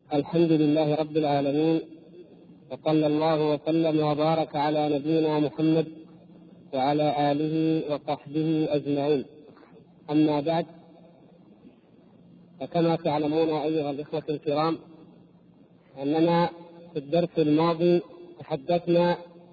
الحمد لله رب العالمين، وصلى الله وسلم وبارك على نبينا محمد وعلى آله وصحبه أجمعين. أما بعد، فكما تعلمون أيها الإخوة الكرام أننا في الدرس الماضي تحدثنا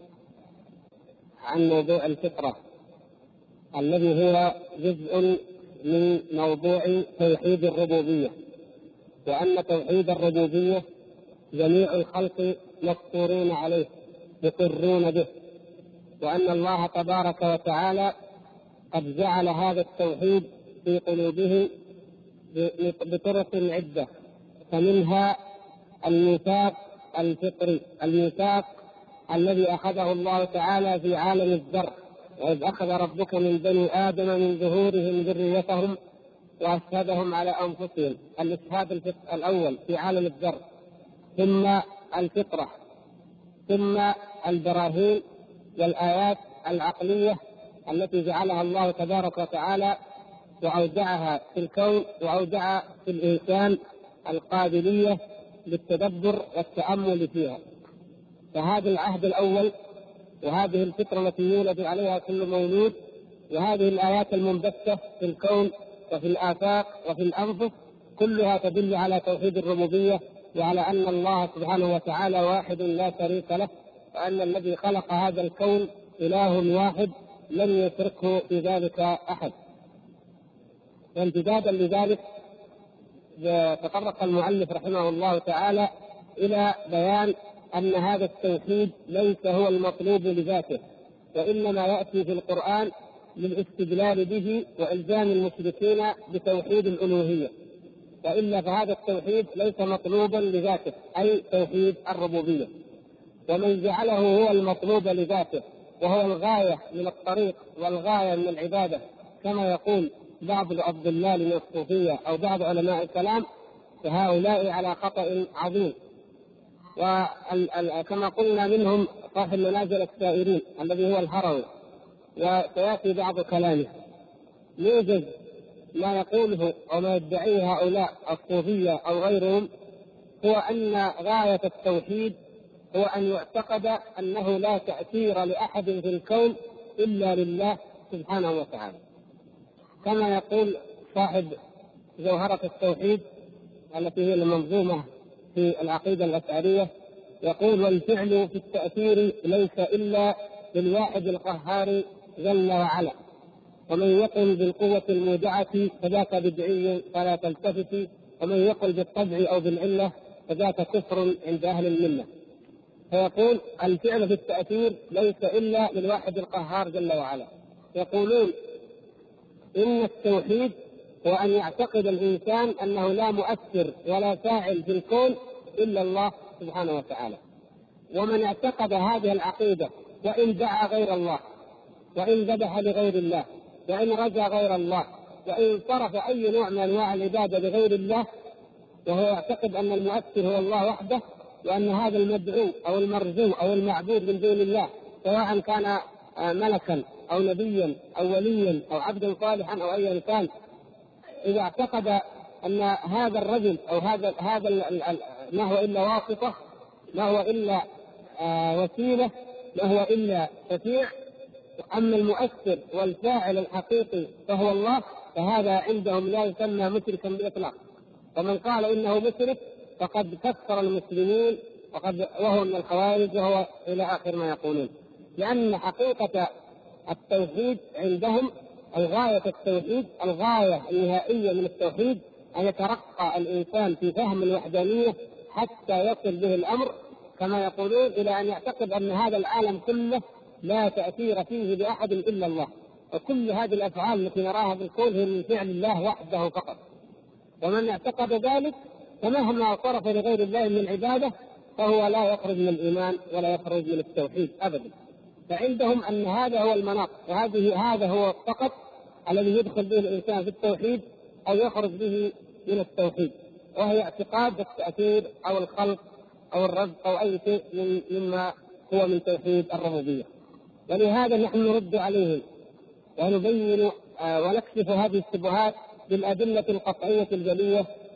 عن موضوع الفطرة الذي هو جزء من موضوع توحيد الربوبية، وأن توحيد الربوبية جميع الخلق مفطورون عليه يقرون به، وأن الله تبارك وتعالى قد جعل هذا التوحيد في قلوبهم بطرق عدة، فمنها الميثاق الفطري، الميثاق الذي أخذه الله تعالى في عالم الذر، وإذ أخذ ربك من بني آدم من ظهورهم ذريتهم وأشهدهم على أنفسهم، الإشهاد الأول في عالم الذر، ثم الفطرة، ثم البراهين والآيات العقلية التي جعلها الله تبارك وتعالى وأودعها في الكون، وأودع في الإنسان القابلية للتدبر والتأمل فيها. فهذا العهد الأول، وهذه الفطرة التي يولد عليها كل مولود، وهذه الآيات المنبثة في الكون وفي الآفاق وفي الأنفس، كلها تدل على توحيد الربوبية، وعلى أن الله سبحانه وتعالى واحد لا شريك له، وأن الذي خلق هذا الكون إله واحد لم يشركه في ذلك أحد. وامتدادا لذلك تطرق المؤلف رحمه الله تعالى إلى بيان أن هذا التوحيد ليس هو المطلوب لذاته، وإنما يأتي في القرآن للاستدلال به وإلزام المشركين بتوحيد الألوهية، وإلا فهذا التوحيد ليس مطلوبا لذاته، أي توحيد الربوبية. ومن جعله هو المطلوب لذاته وهو الغاية من الطريق والغاية من العبادة، كما يقول بعض الضلال من الصوفية أو بعض علماء الكلام، فهؤلاء على خطأ عظيم. وكما قلنا منهم صاحب منازل السائرين الذي هو الهروي، وسيأتي بعض كلامه. يوجد ما يقوله أو ما يدعيه هؤلاء الصوفية أو غيرهم، هو أن غاية التوحيد هو أن يعتقد أنه لا تأثير لأحد في الكون إلا لله سبحانه وتعالى، كما يقول صاحب جوهرة التوحيد التي هي المنظومة في العقيدة الأشعرية، يقول: والفعل في التأثير ليس إلا للواحد القهار جل وعلا، ومن يقل بالقوة المودعة فذاك بدعي فلا تلتفت، ومن يقل بالطبع أو بالعلة فذاك كفر عند أهل الملة. فيقول الفعل في التأثير ليس إلا للواحد القهار جل وعلا. يقولون إن التوحيد هو أن يعتقد الإنسان أنه لا مؤثر ولا فاعل في الكون إلا الله سبحانه وتعالى. ومن اعتقد هذه العقيدة وإن دعا غير الله، وإن ذبح لغير الله، وإن رجا غير الله، وإن صرف أي نوع من أنواع العبادة لغير الله، وهو يعتقد أن المؤثر هو الله وحده، وأن هذا المدعو أو المرجو أو المعبود من دون الله سواء كان ملكا أو نبيا أو وليا أو عبدا صالحا أو أيا كان، إذا اعتقد أن هذا الرجل أو هذا ما هو إلا واسطة، ما هو إلا وسيلة، ما هو إلا شفيع، أما المؤثر والفاعل الحقيقي فهو الله، فهذا عندهم لا يسمى مشركا بإطلاق. ومن قال إنه مشرك فقد كفر المسلمين وهو من الخوارج، وهو إلى آخر ما يقولون. لأن حقيقة التوحيد عندهم، الغاية التوحيد، الغاية النهائية من التوحيد أن يترقى الإنسان في فهم الوحدانية حتى يصل به الأمر كما يقولون إلى أن يعتقد أن هذا العالم كله لا تأثير فيه لأحد إلا الله، وكل هذه الأفعال التي نراها في الكون هي من فعل الله وحده فقط. ومن اعتقد ذلك فمهما صرف لغير الله من العبادة فهو لا يخرج من الإيمان ولا يخرج من التوحيد أبدا. فعندهم أن هذا هو المناط، هذا هو فقط الذي يدخل به الإنسان في التوحيد أو يخرج به من التوحيد، وهي اعتقاد التأثير أو الخلق أو الرزق أو أي شيء مما هو من توحيد الربوبية. ولهذا نحن نرد عليهم ونبين ونكشف هذه الشبهات بالأدلة القطعية الجلية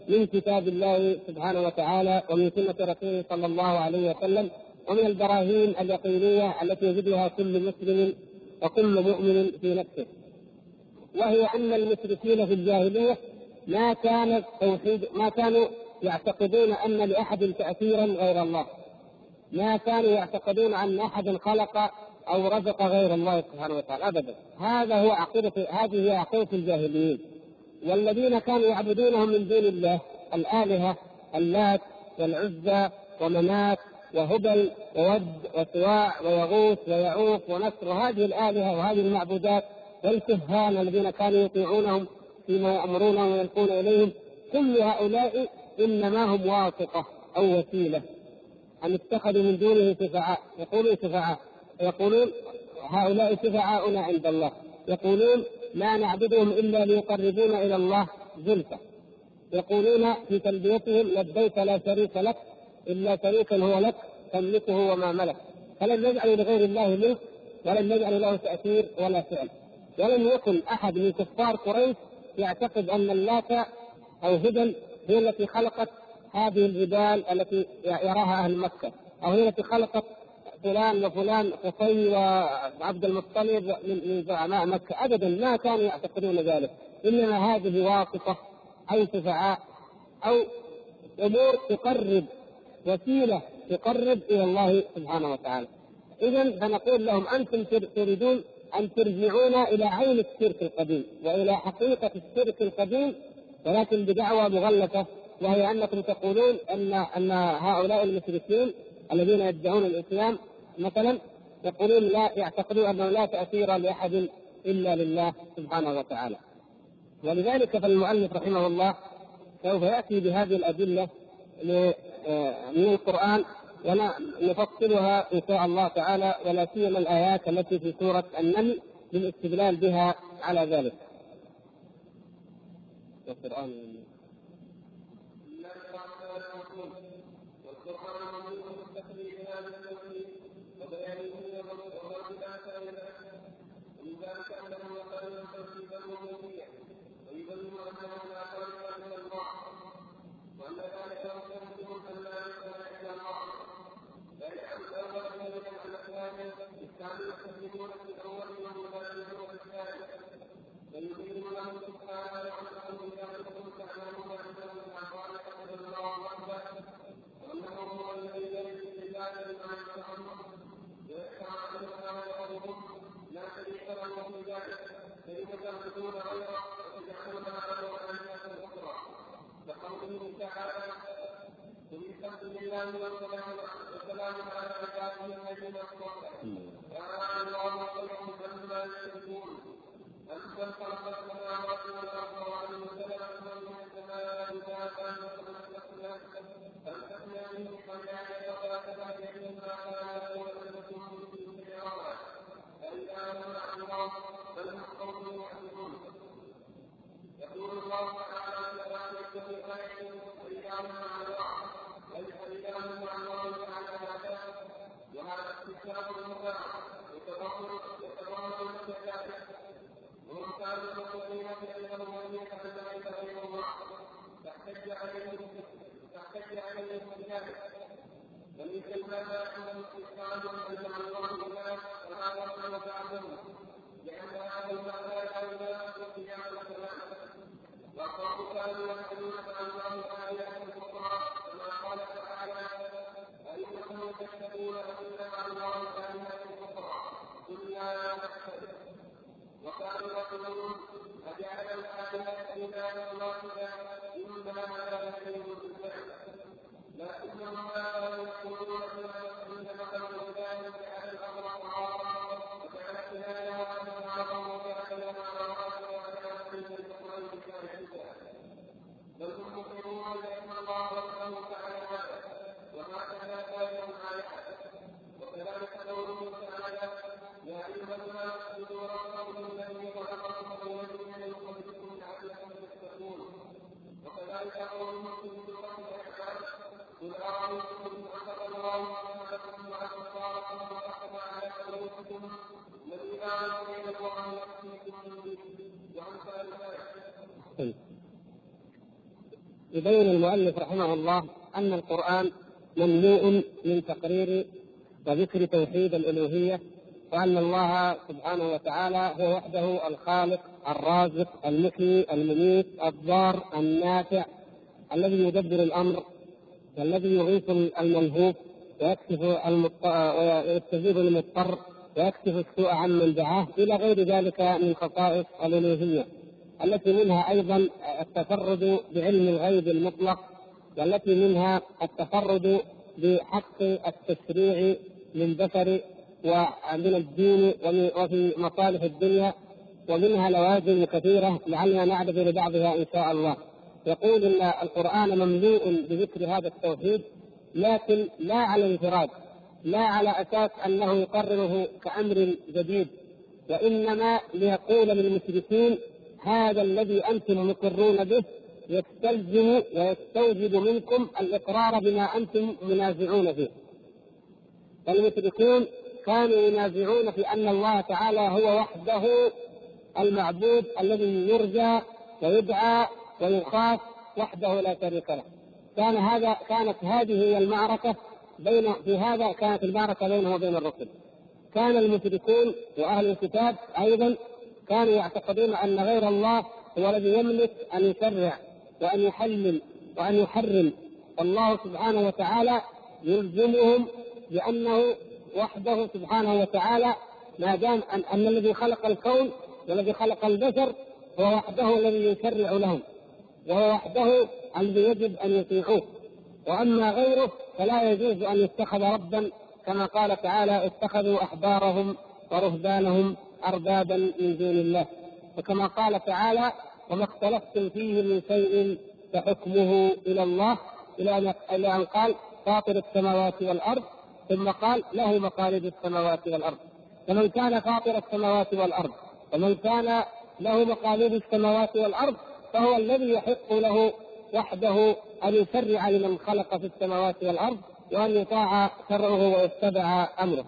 من كتاب الله سبحانه وتعالى ومن سنة رسوله صلى الله عليه وسلم، ومن البراهين اليقينية التي يجدها كل مسلم وكل مؤمن في نفسه. وهي أن المشركين في الجاهلية ما كانوا يعتقدون أن لأحد تأثيرا غير الله، ما كانوا يعتقدون أن أحد خلق أو رزق غير الله سبحانه وتعالى أبدا. هذه هي عقيدة الجاهليين. والذين كانوا يعبدونهم من دون الله الآلهة اللات والعزى ومنات وهبل وود وسواع ويغوث ويعوق ونصر، وهذه الآلهة وهذه المعبودات والكهان الذين كانوا يطيعونهم فيما يأمرونهم ويلقون إليهم، كل هؤلاء إنما هم واسطة أو وسيلة، أن اتخذوا من دونه شفعاء. يقولون هؤلاء شفعاؤنا عند الله، يقولون لا نعبدهم إلا ليقربونا إلى الله زلفى، يقولون في تلبيتهم لبيك لا شريك لك إلا شريكا هو لك تملكه وما ملك. فلم يجعلوا لغير الله ملك ولم يجعلوا له تأثير ولا فعل. ولم يكن أحد من كفار قريش يعتقد أن اللات أو هبل هي التي خلقت هذه الجبال التي يراها أهل مكة، أو هي التي خلقت فلان وفلان قصي وعبد المطلب من زعماء مكة. أبدا ما كانوا يعتقدون ذلك، إنما هذه واسطة أو شفعاء أو أمور تقرب، وسيلة تقرب إلى الله سبحانه وتعالى. إذن فنقول لهم أنتم تريدون أن ترجعونا إلى عين الشرك القديم وإلى حقيقة الشرك القديم، ولكن بدعوة مغلقة، وهي أنكم تقولون أن هؤلاء المشركين الذين يدعون الإسلام مثلا يقولون لا، يعتقدون أنه لا تأثير لأحد إلا لله سبحانه وتعالى. ولذلك فالمؤلف رحمه الله سوف يأتي بهذه الأدلة من القرآن ونفصلها إن شاء الله تعالى، ولا سيما الآيات التي في سورة النمل للاستدلال بها على ذلك. يبين المؤلف رحمه الله أن القرآن مملوء من تقرير وذكر توحيد الألوهية، وأن الله سبحانه وتعالى هو وحده الخالق الرازق المحيي المميت الضار النافع، الذي يدبر الأمر والذي يغيث الملهوف ويستجيب المضطر ويكشف السوء عن من دعاه، إلى غير ذلك من خصائص الألوهية، التي منها أيضا التفرد بعلم الغيب المطلق، والتي منها التفرد بحق التشريع للبشر ومن الدين وفي مصالح الدنيا، ومنها لوازم كثيرة لعلنا نعرض لبعضها إن شاء الله. يقول إن القرآن مملوء بذكر هذا التوحيد، لكن لا على انفراد، لا على أساس أنه يقرره كأمر جديد، وإنما ليقول للمشركين هذا الذي أنتم مقرون به يستلزم ويستوجب منكم الإقرار بما أنتم منازعون فيه. فالمشركون كانوا ينازعون في أن الله تعالى هو وحده المعبود الذي يرجى ويدعى ويخاف وحده لا شريك له. كانت هذه هي المعركة كانت المعركة بينه وبين الرسل. كان المشركون وأهل الكتاب أيضا كانوا يعتقدون أن غير الله هو الذي يملك أن يشرع وأن يحلل وأن يحرم، الله سبحانه وتعالى يلزمهم بأنه وحده سبحانه وتعالى، ما دام أن الذي خلق الكون والذي خلق البشر هو وحده الذي يشرع لهم، وهو وحده الذي يجب أن يطيعوه، وأما غيره فلا يجوز أن يتخذ ربا، كما قال تعالى اتخذوا أحبارهم ورهبانهم أربابا من دون الله، وكما قال تعالى وما اختلفتم فيه من شيء فحكمه إلى الله، إلى أن قال فاطر السماوات والأرض، ثم قال له مقاليد السماوات والأرض. فمن كان فاطر السماوات والأرض ومن كان له مقاليد السماوات والأرض فهو الذي يحق له وحده أن يشرع لمن خلق في السماوات والأرض وأن يطاع شرعه ويتبع أمره.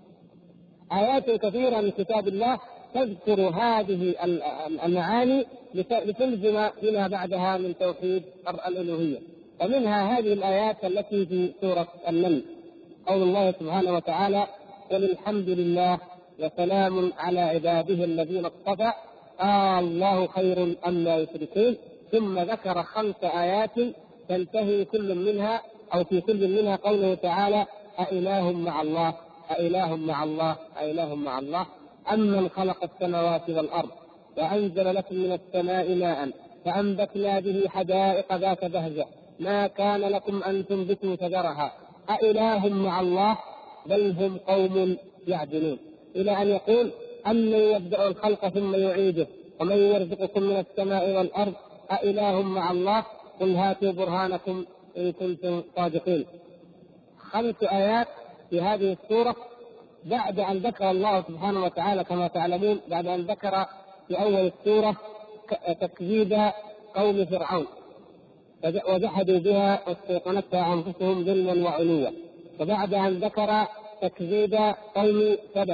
آيات كثيرة من كتاب الله تذكر هذه المعاني لتلزم فيما بعدها من توحيد الألوهية، ومنها هذه الآيات التي في سورة النمل، قول الله سبحانه وتعالى قل الحمد لله وسلام على عباده الذين اصطفى الله خير أما يشركون، ثم ذكر 5 آيات تنتهي كل منها أو في كل منها قوله تعالى أإله مع الله أإله مع الله أإله مع الله أمن خلق السماوات والأرض وأنزل لكم من السماء ماء فأنبتنا به حدائق ذات بهجة ما كان لكم أن تنبتوا شجرها أإله مع الله بل هم قوم يعدلون، إلى أن يقول أمن يبدأ الخلق ثم يعيده ومن يرزقكم من السماء والأرض أإله مع الله قل هاتوا برهانكم إن كنتم صادقين. 5 آيات في هذه السورة بعد أن ذكر الله سبحانه وتعالى كما تعلمون، بعد أن ذكر في أول السورة تكذيب قوم فرعون وجحدوا بها واستيقنتها أنفسهم ظلما وعلوا، وبعد أن ذكر تكذيب قوم سبأ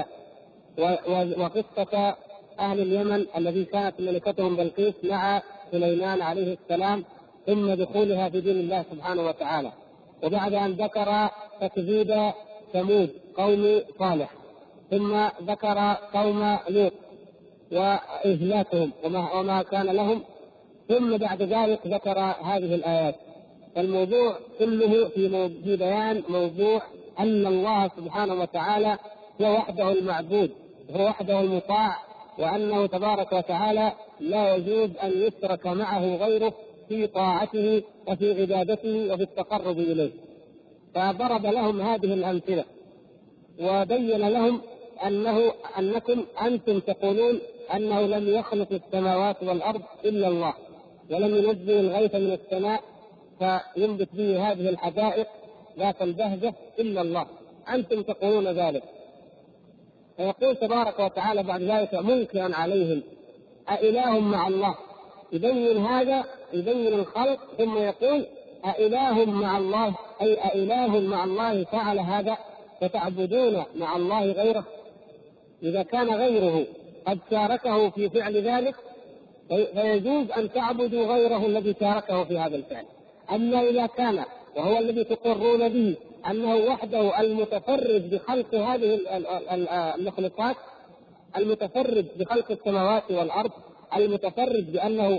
وقصة أهل اليمن الذي كانت ملكتهم بلقيس مع سليمان عليه السلام، ثم دخولها في دين الله سبحانه وتعالى، وبعد أن ذكر تكذيب ثمود قوم صالح، ثم ذكر قوم لوط وإهلاكهم وما كان لهم، ثم بعد ذلك ذكر هذه الآيات. فالموضوع كله في بيان موضوع أن الله سبحانه وتعالى هو وحده المعبود، هو وحده المطاع، وأنه تبارك وتعالى لا يجوز أن يشرك معه غيره في طاعته وفي عبادته وفي التقرب إليه. فضرب لهم هذه الأمثلة وبين لهم أنكم أنتم تقولون أنه لم يخلق السماوات والأرض إلا الله، ولم ينزل الغيث من السماء فينبت به هذه الحدائق ذات البهجة إلا الله، أنتم تقولون ذلك. فيقول تبارك وتعالى بعد ذلك منكرا عليهم أإله مع الله، يبين هذا، يبين الخلق، ثم يقول أإله مع الله، أي أإله مع الله فعل هذا فتعبدون مع الله غيره. إذا كان غيره قد شاركه في فعل ذلك فيجوز أن تعبدوا غيره الذي شاركه في هذا الفعل. أما إذا كان وهو الذي تقرون به أنه وحده المتفرد بخلق هذه المخلوقات، المتفرد بخلق السماوات والأرض، المتفرد بأنه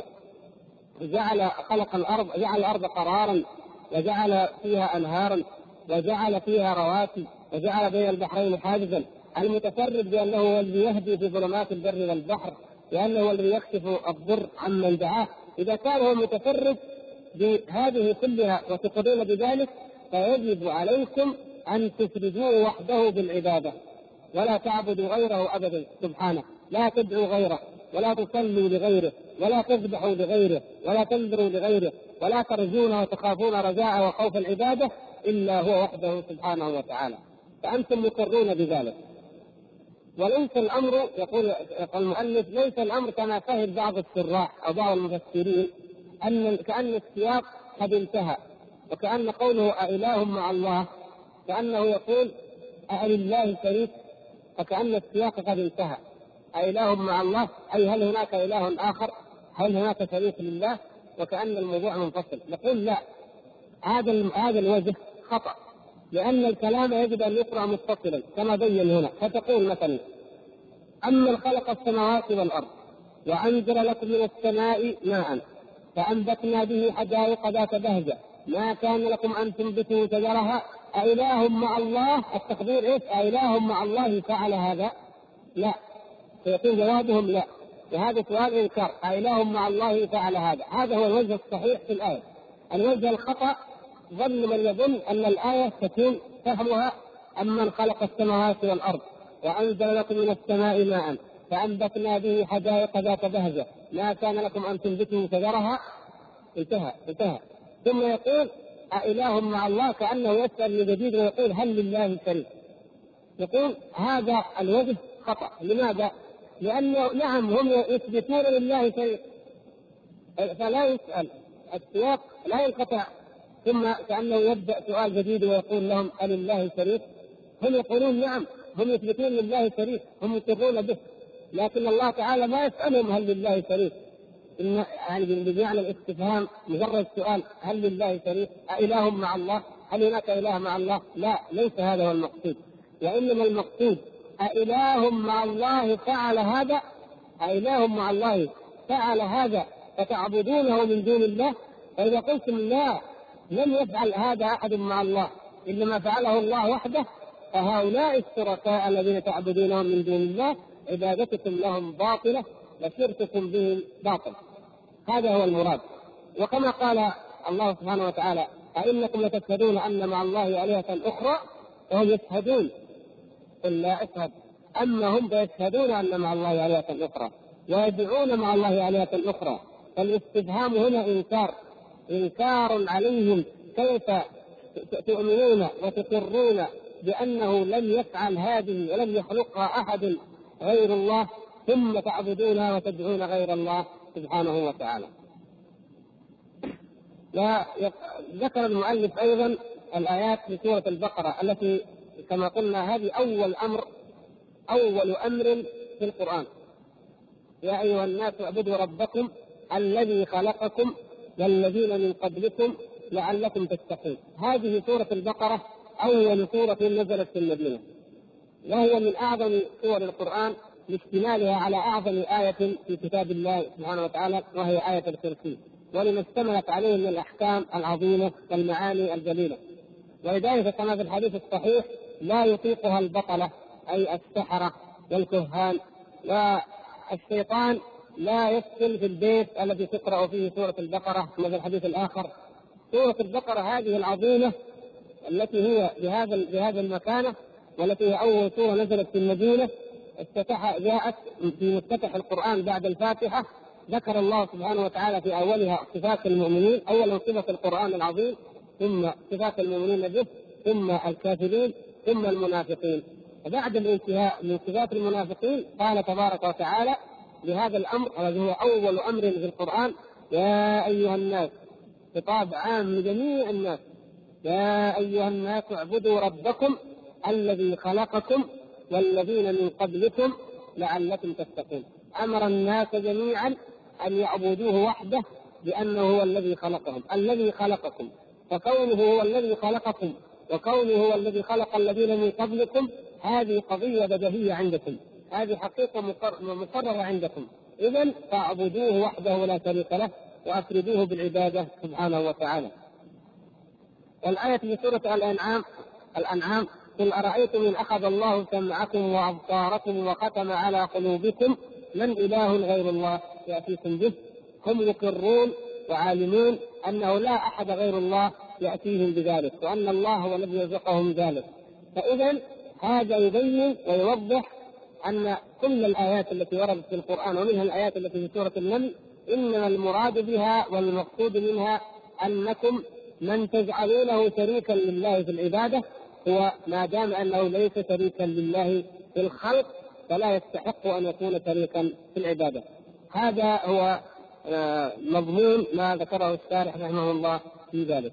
خلق الأرض، جعل الأرض قرارا وجعل فيها أنهارا وجعل فيها رواسي وجعل بين البحرين حاجزا، المتفرد بأنه هو الذي يهدي في ظلمات البر والبحر، لأنه هو الذي يكشف الضر عمن دعاه. إذا كان هو متفرد بهذه كلها وتقرون بذلك، فيجب عليكم أن تفردوه وحده بالعبادة ولا تعبدوا غيره أبدا سبحانه. لا تدعوا غيره ولا تصلوا لغيره ولا تذبحوا لغيره ولا تنذروا لغيره ولا ترجون وتخافون رجاء وخوف العبادة إلا هو وحده سبحانه وتعالى. فأنتم مقرون بذلك. وليس الأمر، يقول المؤلف، ليس الأمر كما فهم بعض الشراح أو بعض المفسرين كأن السياق قد انتهى، وكأن قوله أإله مع الله كأنه يقول ألله شريك، فكأن السياق قد انتهى. أإله مع الله أي هل هناك إله آخر؟ هل هناك شريك لله؟ وكأن الموضوع منفصل. نقول لا، هذا الوجه خطأ، لأن الكلام يجب أن يقرأ متصلا كما بين هنا. فتقول مثلا: أمن خلق السماوات والأرض وأنزل لكم من السماء ماء فأنبتنا به حدائق ذات بهجة ما كان لكم أن تنبتوا شجرها أإله مع الله. التقدير إيش؟ أإله مع الله فعل هذا؟ لا. فيكون جوابهم لا، وهذا سؤال إنكار. أإله مع الله فعل هذا؟ هذا هو الوجه الصحيح في الآية. الوجه الخطأ ظن من يظن أن الآية تكون فهمها أمن خلق السماوات والأرض وأنزل لكم من السماء ماء فأنبتنا به حدائق ذات بهجة ما كان لكم أن تنبتوا شجرها. انتهى. ثم يقول أإله مع الله، كأنه يسأل من جديد ويقول هل لله شريك؟ يقول هذا الوجه خطأ. لماذا؟ لأنه نعم هم يثبتون لله شريك، فلا يسأل، السياق لا ينقطع، ثم كأنه يبدأ سؤال جديد ويقول لهم هل لله شريك؟ هم يقولون نعم، هم يثبتون لله شريك، هم يقرون به، لكن الله تعالى ما يسألهم هل لله شريك. يعني بمعنى الاستفهام مجرد سؤال هل لله شريك؟ أإله مع الله؟ هل هناك إله مع الله؟ لا، ليس هذا هو المقصود، وإنما المقصود أإله مع الله فعل هذا؟ أإله مع الله فعل هذا فتعبدونه من دون الله؟ فإذا قلتم لا، لم يفعل هذا أحد مع الله، إنما فعله الله وحده، فهؤلاء الشركاء الذين تعبدونهم من دون الله عبادتكم لهم باطلة وشرككم بهم باطل. هذا هو المراد. وكما قال الله سبحانه وتعالى أئنكم لتشهدون أن مع الله آلهة أخرى وهم يشهدون، قل لا أشهد، أما هم فيشهدون أن مع الله آلهة أخرى ويدعون مع الله آلهة أخرى. فالاستفهام هنا إنكار عليهم، كيف تؤمنون وتقرون بأنه لم يفعل هذه ولم يخلقها أحد غير الله ثم تعبدونها وتدعون غير الله سبحانه وتعالى. وذكر المؤلف أيضا الآيات في سورة البقرة التي كما قلنا هذه أول أمر في القرآن: يا أيها الناس اعبدوا ربكم الذي خلقكم والذين من قبلكم لعلكم تتقون. هذه سورة البقرة أول سورة نزلت في المدينة، وهي من أعظم سور القرآن لاشتمالها على أعظم آية في كتاب الله سبحانه وتعالى، وهي آية الكرسي، ولما اشتملت عليه من الأحكام العظيمة والمعاني الجليلة. ولذلك كما في الحديث الصحيح لا يطيقها البطلة أي السحرة والكهان، والشيطان لا يدخل في البيت الذي تقرأ فيه سورة البقرة. مثل الحديث الآخر سورة البقرة هذه العظيمة التي هي بهذا المكانة، والتي هي أول سورة نزلت في المدينة، جاءت في مفتتح القرآن بعد الفاتحة. ذكر الله سبحانه وتعالى في أولها صفات المؤمنين، أولا صفة القرآن العظيم، ثم صفات المؤمنين به، ثم الكافرين، ثم المنافقين. وبعد الانتهاء من صفات المنافقين قال تبارك وتعالى بهذا الأمر الذي هو أول أمر في القرآن: يا أيها الناس، خطاب عام لجميع الناس، يا أيها الناس اعبدوا ربكم الذي خلقكم والذين من قبلكم لعلكم تتقون. أمر الناس جميعا أن يعبدوه وحده بأنه هو الذي خلقهم، الذي خلقكم، فكونه هو الذي خلقكم وكونه هو الذي خلق الذين من قبلكم هذه قضية بديهية عندكم، هذه حقيقة مقررة عندكم، إذن فاعبدوه وحده لا شريك له وأفردوه بالعبادة سبحانه وتعالى. والآية في سورة الأنعام قل أرأيتم إن أخذ الله سمعكم وأبصاركم وختم على قلوبكم من إله غير الله يأتيكم به. هم يقرون وعالمون أنه لا أحد غير الله يأتيهم بذلك، وأن الله هو الذي يرزقهم ذلك. فإذا هذا يبين ويوضح أن كل الآيات التي وردت في القرآن ومنها الآيات التي في سورة النمل إنما المراد بها والمقصود منها أنكم من تجعلونه شريكا لله في العبادة هو ما دام أنه ليس شريكا لله في الخلق فلا يستحق أن يكون شريكا في العبادة. هذا هو مضمون ما ذكره الشارح رحمه الله في ذلك.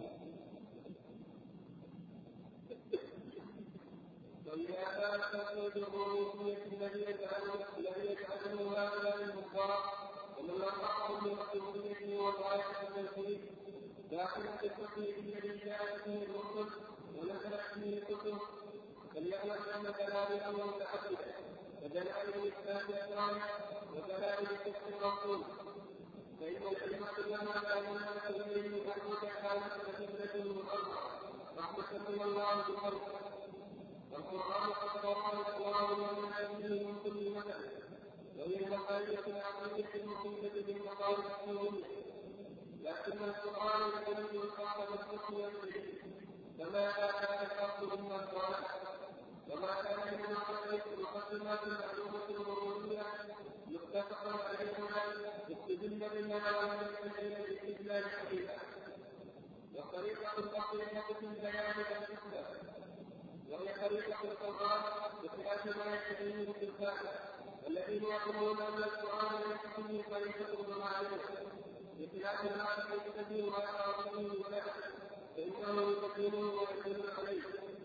داخل في التوحيد الذي جاءت به الرسل ونزلت به الكتب فليعلم ان كلام الامر متعدده ودلائل الاسلام الثانيه ودلائل الكفر الرسول فان الكلمه لما كانت اليه انك كانت كتبه من الله رحمه من الله بخلقه والقران قد قرأ الله ومن به من كل مثل وهي المقاييس العقليه المفيده بالمقام الحكوميه. لكن القرآن الذي يقال بالحكم والدليل فما كان يخاف مما قال وما كان من مقدمات المعلومة الورودية متفق عليهما استدل بما وجد بالاستدلال حقيقة وطريقة الحقيقة في البيان والإثبات وهي طريقة القرآن بخلاف ما يستدل بالكتاب الذين يقولون أن القرآن ليس فيه طريقة معلومة بخلاف ما يستدل ما يعرفه ولا فإنه يقدمه ويدل عليه.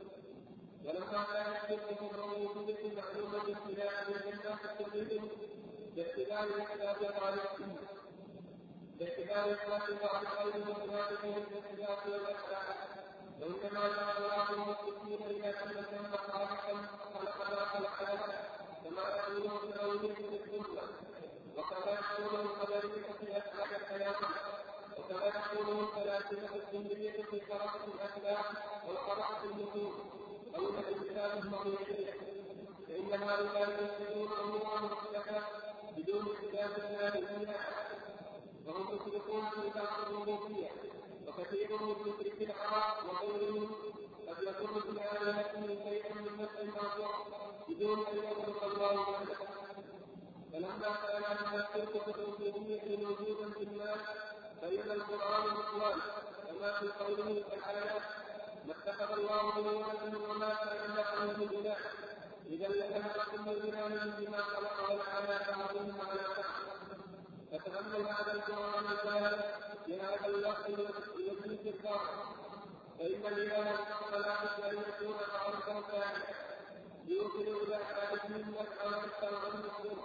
ولما كان الشرك الربوبية معلومة ابتداء من الناس كلهم باعتبار الكتاب عليهم باعتبار الكتاب عليهم وإثباتهم بالاختلاف والأخلاق وإنما جعل الله المسلمين إذا كان ثم خالقا خلق ما خلق له كما يقولون تأويل السنة وكما يقولون القدرية في أسباب الحياة وكما يقولون الفلاسفة السنية في قراءة الأخلاق وقراءة النصوص أو الكتاب المرئية فإن هؤلاء يسلمون أمورا مختلفة بدون كتاب الله فيها وهم مشركون في بعض الربوبية وكثير من مشركي العرب وغيرهم قد يكون في آلهتهم شيئا من نفس الموضوع بدون أن يخلق الله له. فلما كان هذا الشرك في الربوبية موجودا في الناس بين القرآن والقرآن كما في قوله تعالى ما اتخذ الله من ولد وما كان معه من إله إذا لكان كل إله بما خلق ولعلى بعضهم على بعض. فتأمل هذا القرآن البارد لهذا اللفظ يزيد الظاهر فإن الإله الحق لا بد أن يكون معروفا ثانيا يوصل إلى حالته النفع والإحسان والمسلم.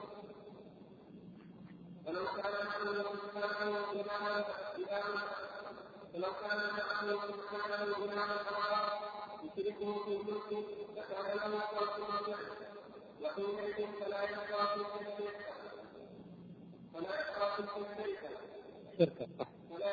فلو كان معه سبحانه غلاما فلو كان معه سبحانه غلاما يشركه في الملك لكان له خلق وجه وحينئذ فلا يخاف الشرك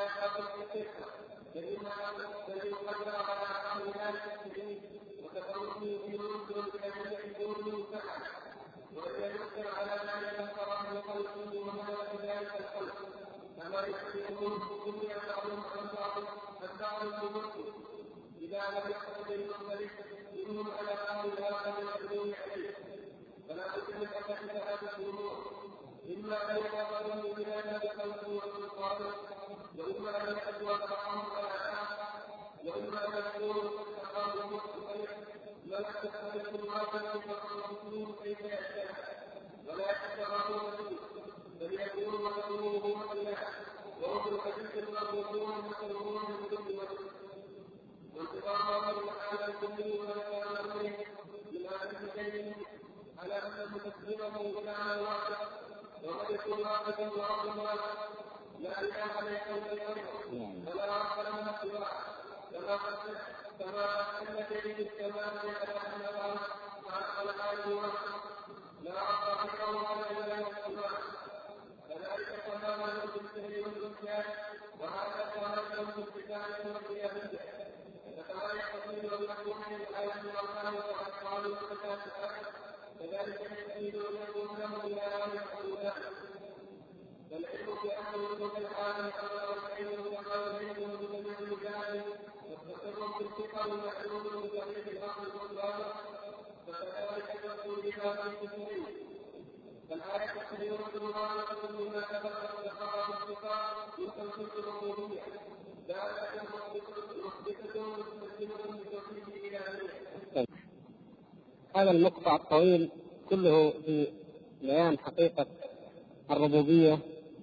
فإنما الذي قدر على أمر ذلك السبيل وتفرقه في الملك كان يحبون فعلا وإذا يذكر على ذلك القرآن لخلقه وملك ذلك الخلق كما يحبون في الدنيا بعضهم عن بعض الملك إذا لم يقتضي المختلف منهم على أمر الآخر يحبون عليه فلا تكلف أحد هذه الأمور إما أن يقرروا بهذا بخلقه والسلطان وإما أن يأتوا الطعام والعام وإما أن يكونوا التقام والصحيح لا تختلف الواقع فالمسلمين كيف يشاء ولا يتقربون به بل يكونوا مطلوبهم الله وهم الحديث المغربون المسلمون من كل وجه وانتظار الله تعالى الكل ولا كان من هذه الكلمه على أن المسلمين غلام واحد وملك واحد وأرض واحد لا إله إلا الله ولا رب لنا سواه كما أن في السماء ويتحمل الله مع الآله لا رب لنا إلا الله كذلك تماما بالسهل والإمكان وهذا تماما بالكتاب والقيامة فكما يستطيع أن يكون من الآية والله وأطفال والكتاب كذلك يستطيع أن يكون له إلى أن يفعل ذلك فالعلم بأمره سبحانه والعلم كما يعلمه بجميع المجاهد مستقر في الفقه ومعلوم بجميع الأمر والله فكذلك يكون بها في كثير فالآية الكريمة مباركة بما سبق وذكر الفقهاء من توحيد الربوبية ذلك محدثة مستسلمة بتوحيد الإلهية. هذا المقطع الطويل كله في بيان حقيقة الربوبية،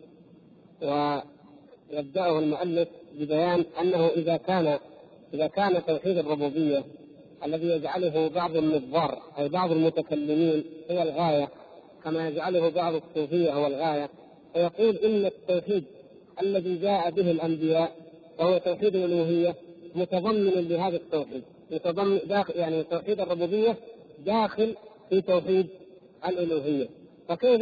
ويبدأه المؤلف ببيان أنه إذا كان توحيد الربوبية الذي يجعله بعض النظار أي بعض المتكلمين هو الغاية كما يجعله بعض الصوفية هو الغاية، فيقول إن التوحيد الذي جاء به الأنبياء وهو توحيد الألوهية متضمن لهذا التوحيد، متضمن يعني توحيد الربوبية داخل في توحيد الألوهية. فكيف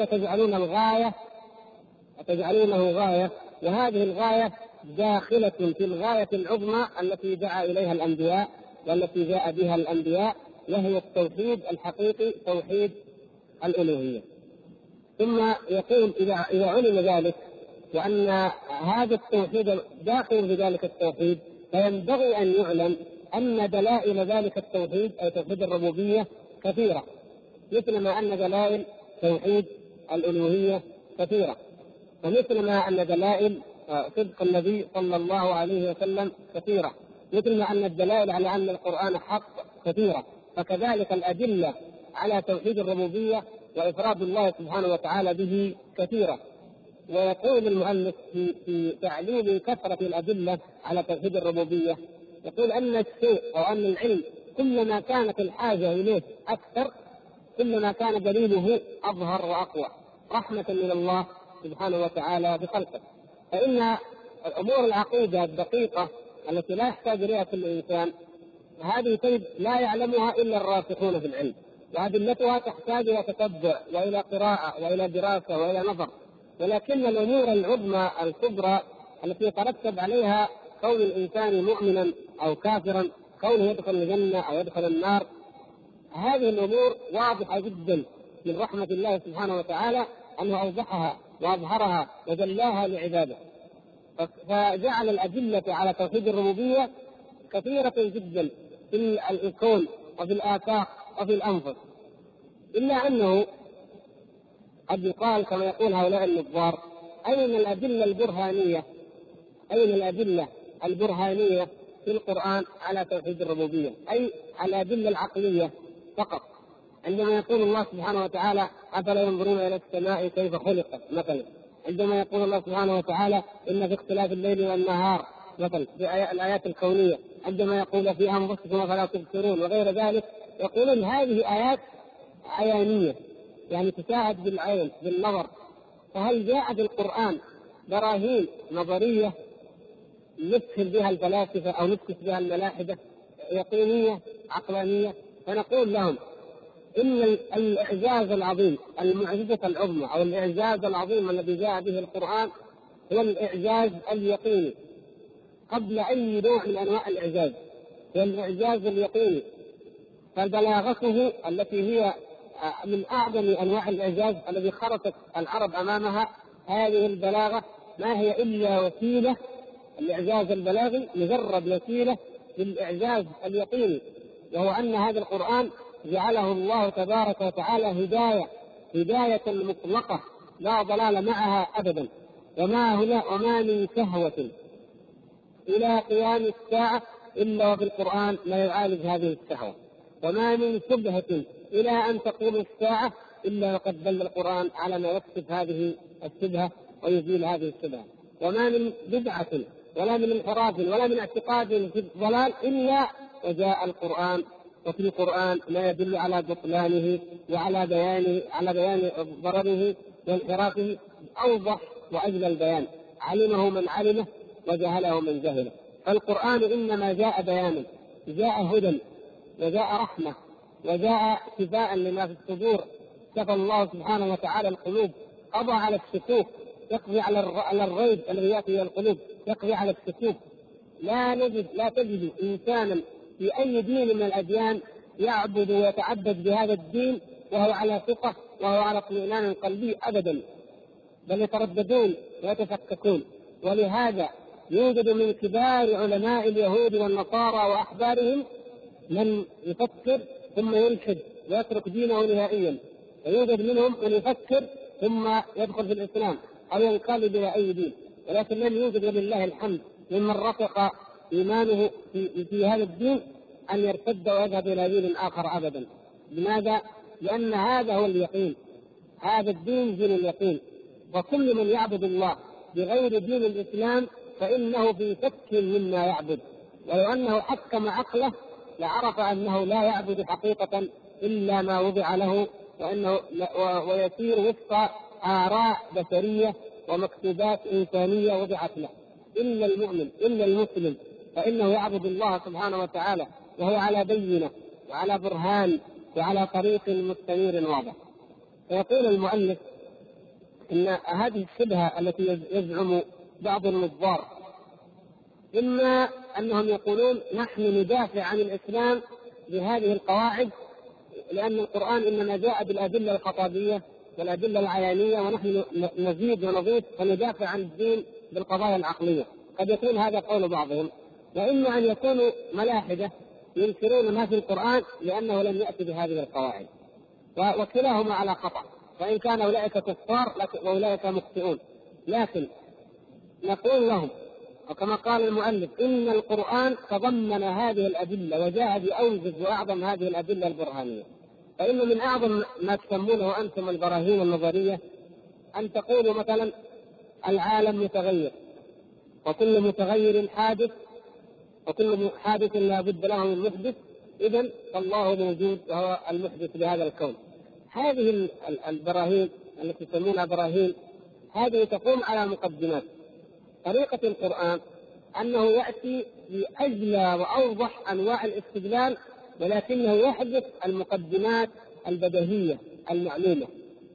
تجعلونه غاية وهذه الغاية داخلة في الغاية العظمى التي دعا إليها الأنبياء والتي جاء بها الأنبياء، وهي التوحيد الحقيقي توحيد الألوهية. ثم يقول إذا علم ذلك وأن هذا التوحيد داخل في ذلك التوحيد فينبغي أن يعلم أن دلائل ذلك التوحيد أي توحيد الربوبية كثيرة، مثل ما أن دلائل توحيد الألوهية كثيرة، ومثل ما أن دلائل صدق النبي صلى الله عليه وسلم كثيرة، مثل ما أن الدلائل على أن القرآن حق كثيرة، فكذلك الأدلة على توحيد الربوبية وإفراد الله سبحانه وتعالى به كثيرة. ويقول المؤلف في تعليل كثرة الأدلة على توحيد الربوبية يقول أن الشيء أو أن العلم كلما كانت الحاجة إليه أكثر كلما كان دليله أظهر وأقوى رحمة من الله سبحانه وتعالى بخلقه. فإن الأمور العقيدة الدقيقة التي لا يحتاج إليها كل إنسان هذه تجد لا يعلمها إلا الراسخون في العلم، وأدلتها تحتاج إلى تتبع وإلى قراءة وإلى دراسة وإلى نظر. ولكن الأمور العظمى الكبرى التي يترتب عليها كون الإنسان مؤمنا أو كافرا، كونه يدخل الجنة أو يدخل النار، هذه الأمور واضحة جدا من رحمة الله سبحانه وتعالى أنه أوضحها وأظهرها وجلاها لعباده، فجعل الأدلة على توحيد الربوبية كثيرة جدا في الكون وفي الآفاق وفي الأنفس. إلا أنه قد يقال كما يقول هؤلاء النظار أين الأدلة البرهانية في القرآن على توحيد الربوبية، أي الأدلة العقلية فقط. عندما يقول الله سبحانه وتعالى أفلا ينظرون إلى السماء كيف خلقت مثلا، عندما يقول الله سبحانه وتعالى إن في اختلاف الليل والنهار مثلا في الآيات الكونية، عندما يقول في أنفسكم فلا تبصرون وغير ذلك، يقولون هذه آيات عيانية يعني تشاهد بالعين بالنظر. فهل جاء في القرآن براهين نظرية نفهم بها الفلاسفة أو نفكس بها الملاحدة يقينية عقلانية؟ فنقول لهم إن الإعجاز العظيم المعجزة العظمى أو الإعجاز العظيم الذي جاء به القرآن هو الإعجاز اليقيني قبل أي نوع من أنواع الإعجاز، هو الإعجاز اليقيني. فبلاغته التي هي من أعظم أنواع الإعجاز الذي خرطت العرب أمامها، هذه البلاغة ما هي إلا وسيلة، الإعجاز البلاغي مجرد وسيلة للإعجاز اليقيني، وهو أن هذا القرآن جعله الله تبارك وتعالى هداية مطلقة لا ضلال معها أبدا، وما من شهوة إلى قيام الساعة إلا وفي القرآن لا يعالج هذه الشهوة، وما من شبهة إلى أن تقوم الساعة إلا وقد دل القرآن على ما يكشف هذه الشبهة ويزيل هذه الشبهة، وما من بدعة ولا من انحراف ولا من اعتقاد في الضلال إلا وجاء القرآن، وفي القرآن ما يدل على بطلانه وعلى بيان ضرره وانحرافه أوضح وأجل البيان. علمه من علمه وجهله من جهله. فالقرآن إنما جاء بيانا، جاء هدى وجاء رحمة وجاء شفاء لما في الصدور. شفى الله سبحانه وتعالى القلوب، قضى على الشكوك، يقضي على الريب الذي يأتي إلى القلوب، يقضي على الشكوك. لا تجد إنسانا في أي دين من الأديان يعبد ويتعبد بهذا الدين وهو على ثقة وهو على اطمئنان قلبي أبدا، بل يترددون ويتفككون. ولهذا يوجد من كبار علماء اليهود والنصارى وأحبارهم من يفكر ثم يلحد ويترك دينه نهائيا، ويوجد منهم من يفكر ثم يدخل في الإسلام أو ينقلب إلى أي دين. ولكن لم يوجد ولله الحمد ممن رفق إيمانه في هذا الدين أن يرتد ويذهب إلى دين آخر أبدا. لماذا؟ لأن هذا هو اليقين، هذا الدين دين اليقين. وكل من يعبد الله بغير دين الإسلام فإنه في شك مما يعبد، ولو أنه حكم عقله لعرف أنه لا يعبد حقيقة إلا ما وضع له، ويسير وفق آراء بشرية ومكتوبات إنسانية وضعت له. إلا المؤمن إلا المسلم فإنه يعبد الله سبحانه وتعالى وهو على بينة وعلى برهان وعلى طريق مستنير واضح. فيقول المؤلف إن هذه الشبهة التي يزعم بعض النظار إما أنهم يقولون نحن ندافع عن الإسلام بهذه القواعد لأن القرآن إنما جاء بالأدلة الخطابية والأدلة العيانية، ونحن نزيد ونضيف فندافع عن الدين بالقضايا العقلية. قد يكون هذا قول بعضهم. وإما أن يكونوا ملاحدة ينكرون ما في القرآن لأنه لم يأتي بهذه القواعد، وكلاهما على خطأ، وإن كان أولئك كفار وأولئك مخطئون. لكن نقول لهم وكما قال المؤلف إن القرآن تضمن هذه الأدلة وجاء بأوجز وأعظم هذه الأدلة البرهانية. فإن من أعظم ما تسمونه أنتم البراهين النظرية أن تقولوا مثلا العالم متغير وكل متغير حادث وكل حادث لا بد له من محدث، إذن فالله موجود وهو المحدث لهذا الكون. هذه البراهين التي تسمونها براهين هذه تقوم على مقدمات. طريقة القرآن أنه يأتي بأجلى وأوضح أنواع الاستدلال، ولكنه يحدث المقدمات البديهية المعلومة.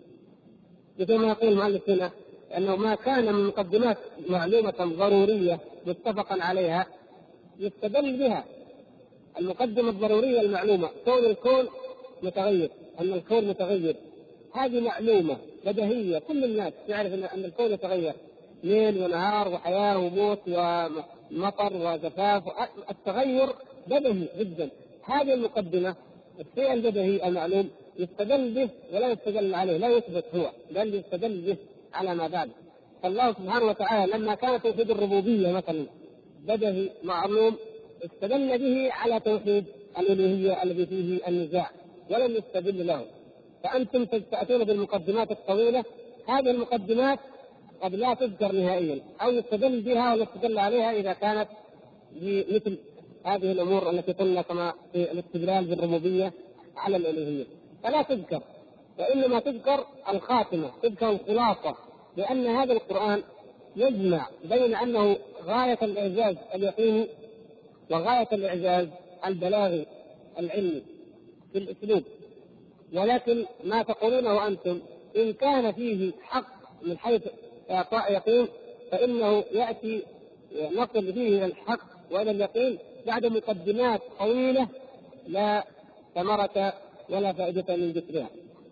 مثل ما يقول المؤلف هنا أنه ما كان من مقدمات معلومة ضرورية متفقا عليها يستدل بها. المقدمة الضرورية المعلومة كون الكون متغير، أن الكون متغير، هذه معلومة بديهية كل الناس تعرف أن الكون يتغير، ليل ونهار وحياة وموت ومطر وجفاف، التغير بديهي جدا. هذه المقدمة الشيء البديهي المعلوم يستدل به ولا يستدل عليه، لا يثبت هو بل يستدل به على ما بعد. فالله سبحانه وتعالى لما كان توحيد الربوبية مثلا بديهي معلوم استدل به على توحيد الألوهية الذي فيه النزاع ولم يستدل له. فأنتم تأتون بالمقدمات الطويلة، هذه المقدمات قد لا تذكر نهائيا أو يستدل بها ولا يستدل عليها إذا كانت مثل هذه الأمور التي قلنا كما في الاستدلال بالربوبية على الألوهية، فلا تذكر، وإنما تذكر الخاتمة، تذكر الخلاصة، لأن هذا القرآن يجمع بين أنه غاية الإعجاز اليقيني وغاية الإعجاز البلاغي العلمي في الأسلوب. ولكن ما تقولونه أنتم إن كان فيه حق من حيث إعطاء يقين فإنه يأتي نصل فيه إلى الحق وإلى اليقين بعد مقدمات طويلة لا ثمرة ولا فائدة من ذكرها.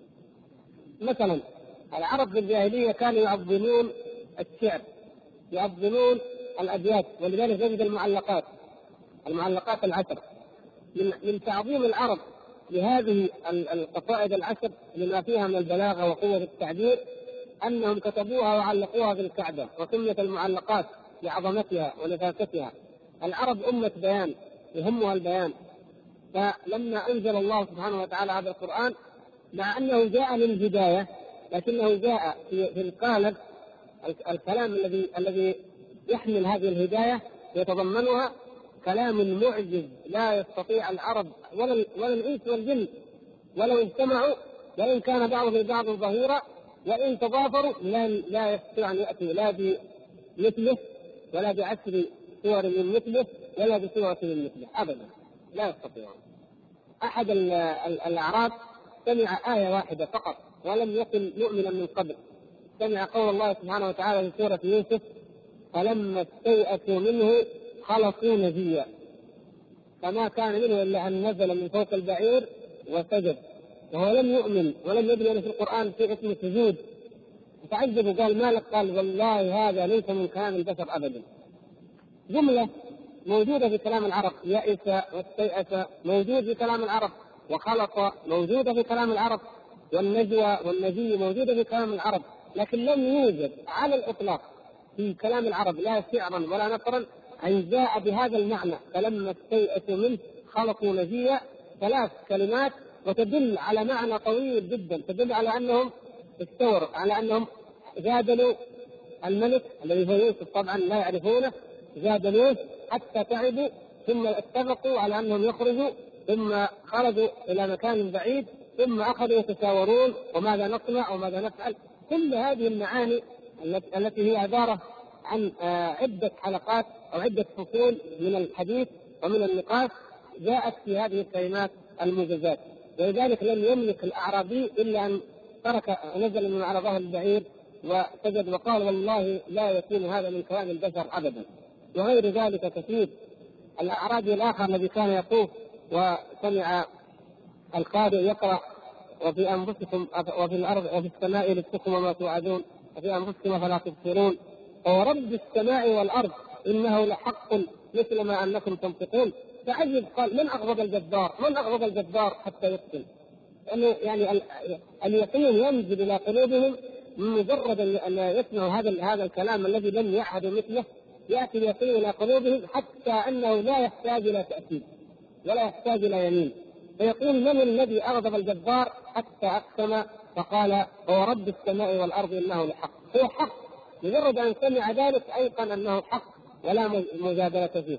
مثلا العرب في الجاهلية كانوا يعظمون الشعر، يعظمون الأبيات، ولذلك نجد المعلقات العشر. من تعظيم العرب لهذه القصائد العشر لما فيها من البلاغة وقوة التعبير أنهم كتبوها وعلقوها في الكعبة، وسميت المعلقات لعظمتها ونفاستها. العرب أمة بيان يهمها البيان، فلما أنزل الله سبحانه وتعالى هذا القرآن مع أنه جاء للهداية لكنه جاء في القالب الكلام الذي يحمل هذه الهداية يتضمنها كلام معجز لا يستطيع العرب ولا الإنس والجن ولو اجتمعوا، وإن كان بعضهم لبعض ظهيرا، وإن تضافروا لا يستطيع أن يأتوا لا مثله ولا بعشر سور من مثله ولا بسورة من مثله أبدا، لا يستطيعون. أحد الأعراب سمع آية واحدة فقط ولم يكن مؤمنا من قبل، سمع قول الله سبحانه وتعالى في سورة يوسف: فلما استيئسوا منه خلصوا نجيا، فما كان منه إلا أن نزل من فوق البعير وسجد، وهو لم يؤمن ولم يدري في القرآن في اسم السجود. فتعجب وقال: ما لك؟ قال: والله هذا ليس من كلام البشر أبدا. جملة موجودة في كلام العرب، يئس واستيأس موجود في كلام العرب، وخلق موجودة في كلام العرب، والنجوى والنجي موجودة في كلام العرب، لكن لم يوجد على الإطلاق في كلام العرب لا شعرا ولا نثرا أن جاء بهذا المعنى: فلما استيأسوا منه خلقوا نجيا. 3 كلمات وتدل على معنى طويل جدا، تدل على أنهم استوروا، على أنهم جادلوا الملك الذي هو يوسف، طبعا لا يعرفونه، جادلوه حتى تعبوا، ثم اتفقوا على أنهم يخرجوا، ثم خرجوا إلى مكان بعيد، ثم أخذوا يتشاورون وماذا نصنع وماذا نفعل. كل هذه المعاني التي هي عبارة عن عدة حلقات أو عدة فصول من الحديث ومن النقاش جاءت في هذه الكلمات الموجزات. ولذلك لم يملك الأعرابي إلا أن نزل من على ظهر البعير وسجد وقال: والله لا يكون هذا من كلام البشر أبدا. وغير ذلك كثير. الأعرابي الآخر الذي كان يطوف وسمع القارئ يقرأ: وفي أنفسكم وفي الأرض وفي السماء رزقكم وما توعدون وفي أنفسكم فلا تبصرون ورب السماء والأرض إنه لحق مثل ما أنكم تنطقون. فعجب، قال: من أغضب الجبار؟ من أغضب الجبار حتى يقتل؟ يعني اليقين ينزل إلى قلوبهم من مجرد أن يسمعوا هذا الكلام الذي لم يعهدوا مثله، يأتي اليقين إلى قلوبهم حتى أنه لا يحتاج إلى تأكيد ولا يحتاج إلى يمين، فيقول: من الذي أغضب الجبار حتى أقسم فقال: هو رب السماء والأرض إنه لحق. هو حق، مجرد أن سمع ذلك أيقن أنه حق ولا مجادلة فيه.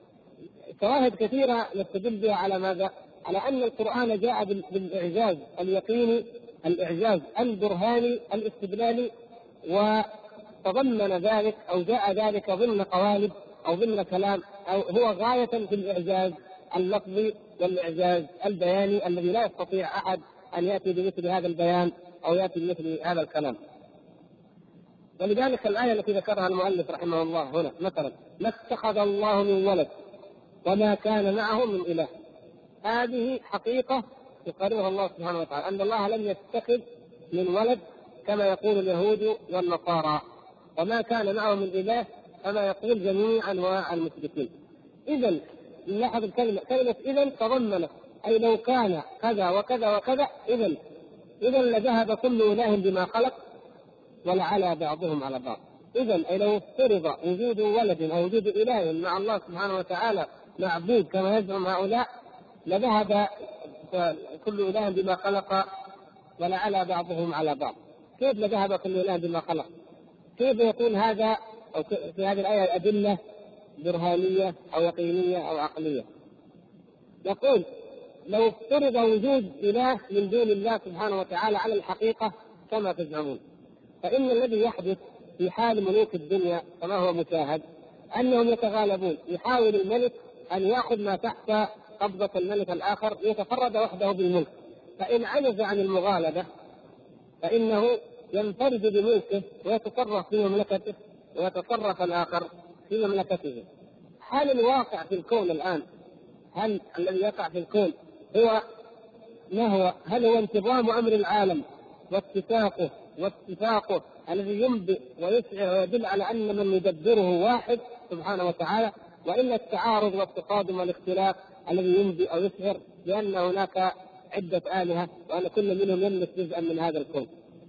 شواهد كثيرة نستدل بها على ماذا؟ على أن القرآن جاء بالإعجاز اليقيني، الإعجاز البرهاني الاستدلالي، وتضمن ذلك أو جاء ذلك ضمن قوالب أو ضمن كلام، أو هو غاية في الإعجاز اللفظي والإعجاز البياني الذي لا يستطيع أحد أن يأتي بمثل هذا البيان أو يأتي بمثل هذا الكلام. ولذلك الآية التي ذكرها المؤلف رحمه الله هنا مثلا: ما اتخذ الله من ولد وما كان معه من إله. هذه حقيقة يقررها الله سبحانه وتعالى، أن الله لم يتخذ من ولد كما يقول اليهود والنصارى، وما كان معه من إله كما يقول جميع أنواع المشركين. إذن نلاحظ كلمة إذن تضمنت، أي لو كان كذا وكذا وكذا إذن لذهب كل إله بما خلق ولعلى بعضهم على بعض. إذن أي لو افترض وجود ولد أو وجود إله مع الله سبحانه وتعالى معبود كما يزعم هؤلاء، لذهب كل إله بما خلق ولعلى بعضهم على بعض. كيف لذهب كل إله بما خلق؟ كيف يكون هذا أو في هذه الآية أدلة برهانية أو يقينية أو عقلية؟ يقول: لو افترض وجود إله من دون الله سبحانه وتعالى على الحقيقة كما تزعمون، فإن الذي يحدث في حال ملوك الدنيا كما هو مشاهد أنهم يتغالبون، يحاول الملك أن يأخذ ما تحت قبضة الملك الآخر ليتفرد وحده بالملك، فإن عجز عن المغالبة فإنه ينفرد بملكه ويتصرف في مملكته ويتصرف الآخر في مملكته. هل الواقع في الكون الآن، هل الذي يقع في الكون هو ما هو؟ هل هو انتظام أمر العالم واتفاقه الذي ينبئ ويسعر ويدل على أن من يدبره واحد سبحانه وتعالى، وإلا التعارض والتصادم والاختلاف الذي ينبئ أو يسعر بأن هناك عدة آلهة وأن كل منهم يملك جزءا من هذا الكون؟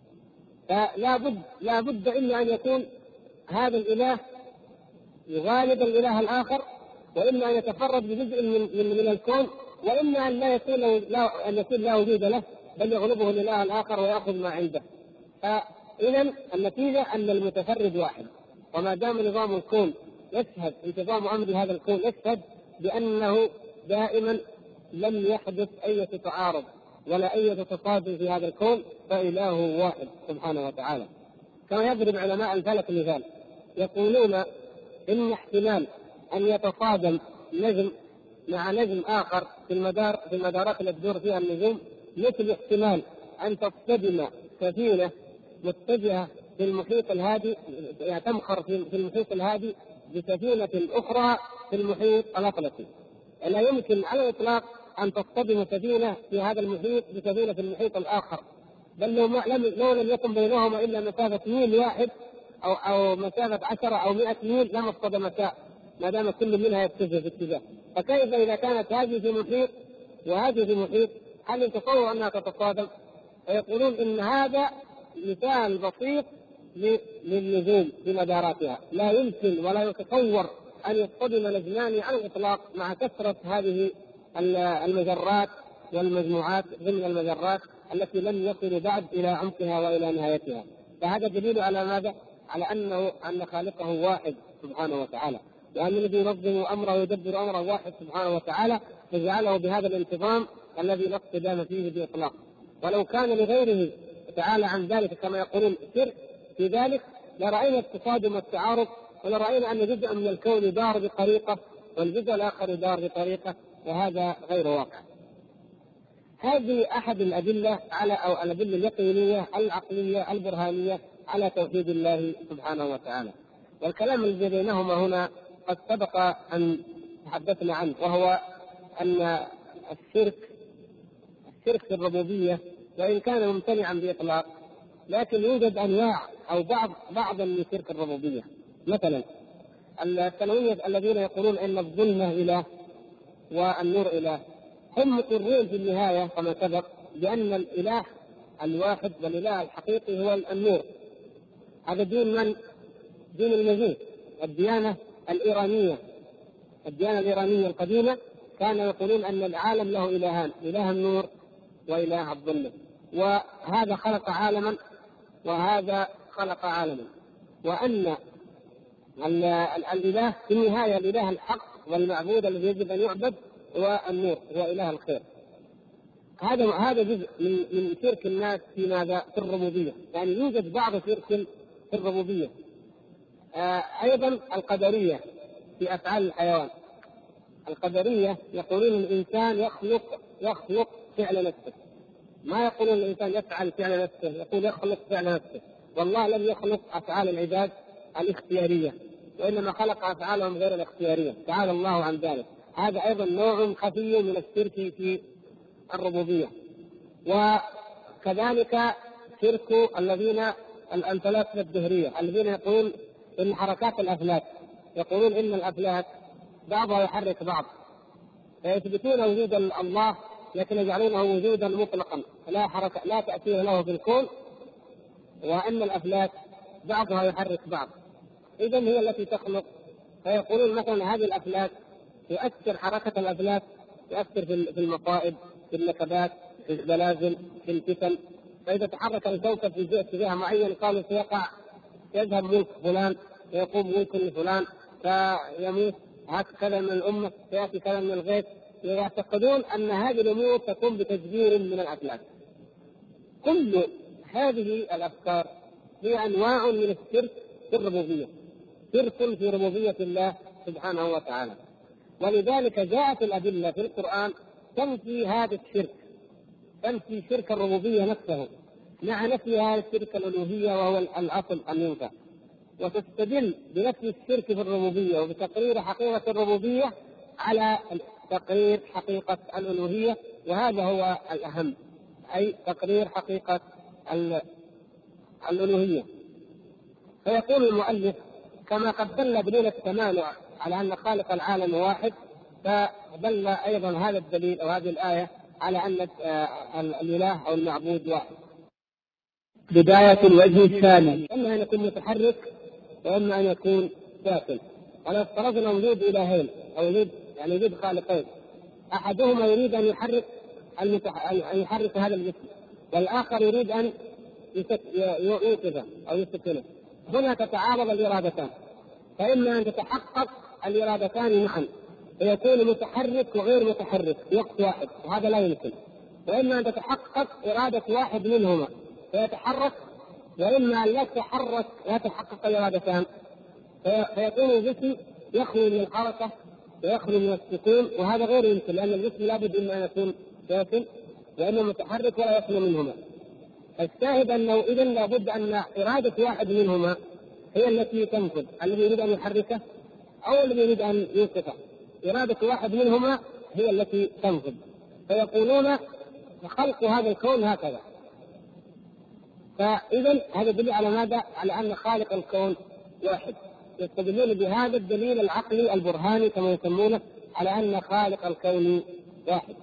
فلا بد إلا أن يكون هذا الإله يغالب الإله الآخر، وإما أن يتفرد بجزء من الكون، وإما أن يكون لا وجود له بل يغلبه الإله الآخر ويأخذ ما عنده. فإذا النتيجة أن المتفرد واحد. وما دام نظام الكون يشهد، انتظام أمر هذا الكون يشهد بأنه دائما لم يحدث أي تعارض ولا أي تصادم في هذا الكون، فإله واحد سبحانه وتعالى. كما يضرب علماء الفلك مثال، يقولون إن احتمال أن يتصادم نجم مع نجم آخر في المدارات التي تدور فيها النجوم، مثل احتمال أن تصطدم سفينة متجهة في المحيط الهادي، يعني تمخر في المحيط الهادي بسفينة أخرى في المحيط الأطلسي. لا يمكن على الإطلاق أن تصطدم سفينة في هذا المحيط بسفينة في المحيط الآخر، بل لو لم يكن بينهما إلا مسافة ميل واحد أو مسافة 10 أو 100 ميل لما اصطدمتا، ما دام كل منها يتجه في اتجاه. فكيف إذا كانت هذه في محيط وهذه في محيط؟ هل يتصور أنها تتصادم؟ ويقولون إن هذا مثال بسيط للنجوم بمداراتها، لا يمكن ولا يتصور أن يصطدم نجمان على الإطلاق مع كثرة هذه المجرات والمجموعات ضمن المجرات التي لم يصلوا بعد إلى عمقها وإلى نهايتها. فهذا دليل على ماذا؟ على أن خالقه واحد سبحانه وتعالى، وأن الذي ينظم أمره ويدبر أمره واحد سبحانه وتعالى، فجعله بهذا الانتظام الذي لا اصطدام فيه بإطلاق. ولو كان لغيره تعالى عن ذلك كما يقولون شرك في ذلك لرأينا التصادم والتعارض، ولرأينا أن جزءا من الكون دار بطريقة والجزء الآخر دار بطريقة، وهذا غير واقع. هذه أحد الأدلة أو الأدلة اليقينية العقلية البرهانية على توحيد الله سبحانه وتعالى. والكلام الذي بينهما هنا قد سبق أن تحدثنا عنه، وهو أن الشرك في الربوبية وإن كان ممتنعا بإطلاق، لكن يوجد أنواع أو بعضا من شرك الربوبية. مثلا الثانوية الذين يقولون أن الظلمة إله والنور إله، هم مقرون في النهاية كما سبق بأن الإله الواحد والإله الحقيقي هو النور. هذا دين من؟ دين المجوس، الديانة الإيرانية القديمة كانوا يقولون أن العالم له إلهان، إله النور وإله الظلمة، وهذا خلق عالما وهذا خلق عالما، وأن الإله في النهاية الإله الحق والمعبود الذي يجب أن يعبد هو النور، هو إله الخير. هذا جزء من شرك الناس في ماذا؟ في الربوبية. يعني يوجد بعض شرك في الربوبية. أيضا القدرية في أفعال الحيوان. القدرية يقولون الإنسان يخلق فعل نفسه، ما يقولون الإنسان يفعل فعل نفسه، يقول يخلق فعل نفسه. والله لم يخلق أفعال العباد الاختيارية، وإنما خلق أفعالهم غير الاختيارية، تعالى الله عن ذلك. هذا أيضا نوع خفي من الشرك في الربوبية. وكذلك شرك الذين الفلاسفة الدهرية الذين يقولون إن حركات الأفلاك، يقولون إن الأفلاك بعضها يحرك بعض، فيثبتون وجود الله لكن يجعلونه وجودا مطلقا لا حركة لا تأثير له في الكون، وأن الأفلاك بعضها يحرك بعض، إذن هي التي تخلق. فيقولون مثلا هذه الأفلاك تؤثر، حركة الأفلاك تؤثر في المصائب، في النكبات، في الزلازل، في الفتن. فإذا تحرك الكوكب في اتجاه معين قالوا سيقع، يذهب ملك فلان، سيقوم ملك لفلان، فيموت هكذا من الأمة، سيأتي كذا من الغيث. يعتقدون أن هذه الأمور تكون بتدبير من الأفلاك. كل هذه الأفكار هي أنواع من الشرك في الربوبية، شرك في ربوبية الله سبحانه وتعالى. ولذلك جاءت الأدلة في القرآن تنفي هذا الشرك، تنفي شرك الربوبية نفسه مع نفي هذا الشرك الألوهية وهو الأصل أن ينفع، وتستدل بنفي الشرك في الربوبية وبتقرير حقيقة الربوبية على تقرير حقيقة الألوهية، وهذا هو الأهم، أي تقرير حقيقة الألوهية. فيقول المؤلف كما قد دل دليل التمانع على أن خالق العالم واحد، فدل أيضا هذا الدليل أو هذه الآية على أن الإله أو المعبود واحد. بداية الوجه الثاني إما أن يكون متحرك وإما أن يكون ساكن. ولو افترضنا وجود إلهين أو وجود خالقين، أحدهما يريد أن يحرك هذا الجسم، والآخر يريد أن يوقفه أو يسكنه، هنا تتعارض الإرادتان، فإما أن تتحقق الإرادتان معا فيكون متحرك وغير متحرك في وقت واحد، وهذا لا يمكن، وإما أن تتحقق إرادة واحد منهما فيتحرك، وإما أن لا تتحقق الإرادتان فيكون الجسم يخلو من الحركة ويخلو من السكون، وهذا غير يمكن، لأن الجسم لابد إما أن يكون ساكن وإنه متحرك ولا يخلو منهما. الشاهد أنه إذا لابد أن إرادة واحد منهما هي التي تنفذ، الذي يريد أن يحركه أو الذي يريد أن يوقفه، إرادة واحد منهما هي التي تنفذ. فيقولون خلق هذا الكون هكذا. فإذا هذا دليل على ماذا؟ على أن خالق الكون واحد. يستدلون بهذا الدليل العقلي البرهاني كما يسمونه على أن خالق الكون واحد.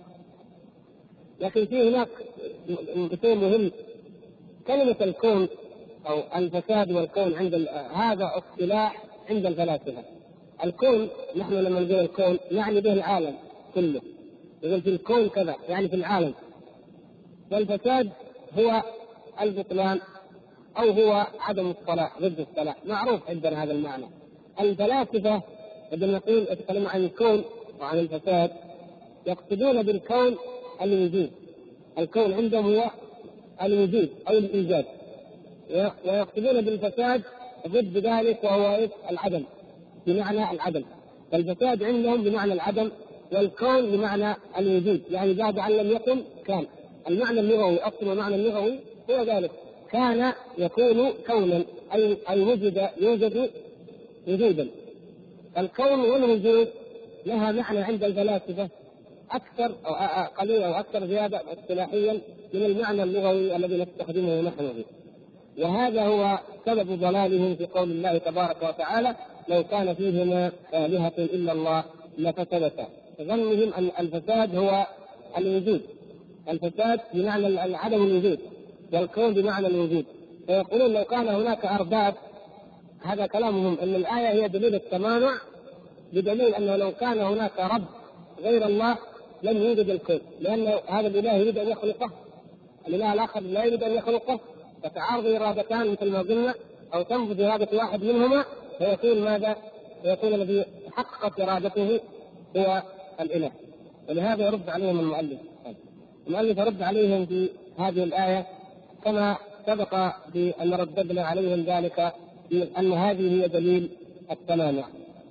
لكن في هناك شيء مهم، كلمة الكون أو الفساد والكون هذا اصطلاح عند الفلاسفة. الكون نحن لما نقول الكون يعني به العالم كله، يقول في الكون كذا يعني في العالم. والفساد هو البطلان أو هو عدم الصلاح، ضد الصلاح، معروف عندنا هذا المعنى. الفلاسفة عندما يتكلمون عن الكون وعن الفساد يقصدون بالكون الوجود. الكون عندهم هو الوجود أو الإيجاد، ويقصدون بالفساد ضد ذلك وهو العدم، بمعنى العدم. فالفساد عندهم بمعنى العدم، والكون بمعنى الوجود، يعني بعد أن لم يكن كان. المعنى اللغوي، أصل المعنى اللغوي هو ذلك، كان يكون كونا، أي وجد يوجد وجودا. الكون والوجود لها معنى عند الفلاسفة أكثر أو قليلا أو أكثر زيادة اصطلاحيا من المعنى اللغوي الذي نستخدمه نحن به. وهذا هو سبب ضلالهم في قول الله تبارك وتعالى: لو كان فيهما آلهة إلا الله لفسدتا. ظنهم أن الفساد هو الوجود، الفساد بمعنى عدم الوجود، والكون بمعنى الوجود. فيقولون لو كان هناك أرباب، هذا كلامهم أن الآية هي دليل التمانع، بدليل أنه لو كان هناك رب غير الله لم يوجد الكون، لأن هذا الإله يريد أن يخلقه، الإله الآخر لا يريد أن يخلقه، فتعارض إرادتان مثل ما قلنا، أو تنفذ إرادة واحد منهما فيكون ماذا؟ فيكون الذي حققت إرادته هو الإله. ولهذا يرد عليهم المؤلف يرد عليهم في هذه الآية كما سبق بأن رددنا عليهم ذلك بأن هذه هي دليل التمانع.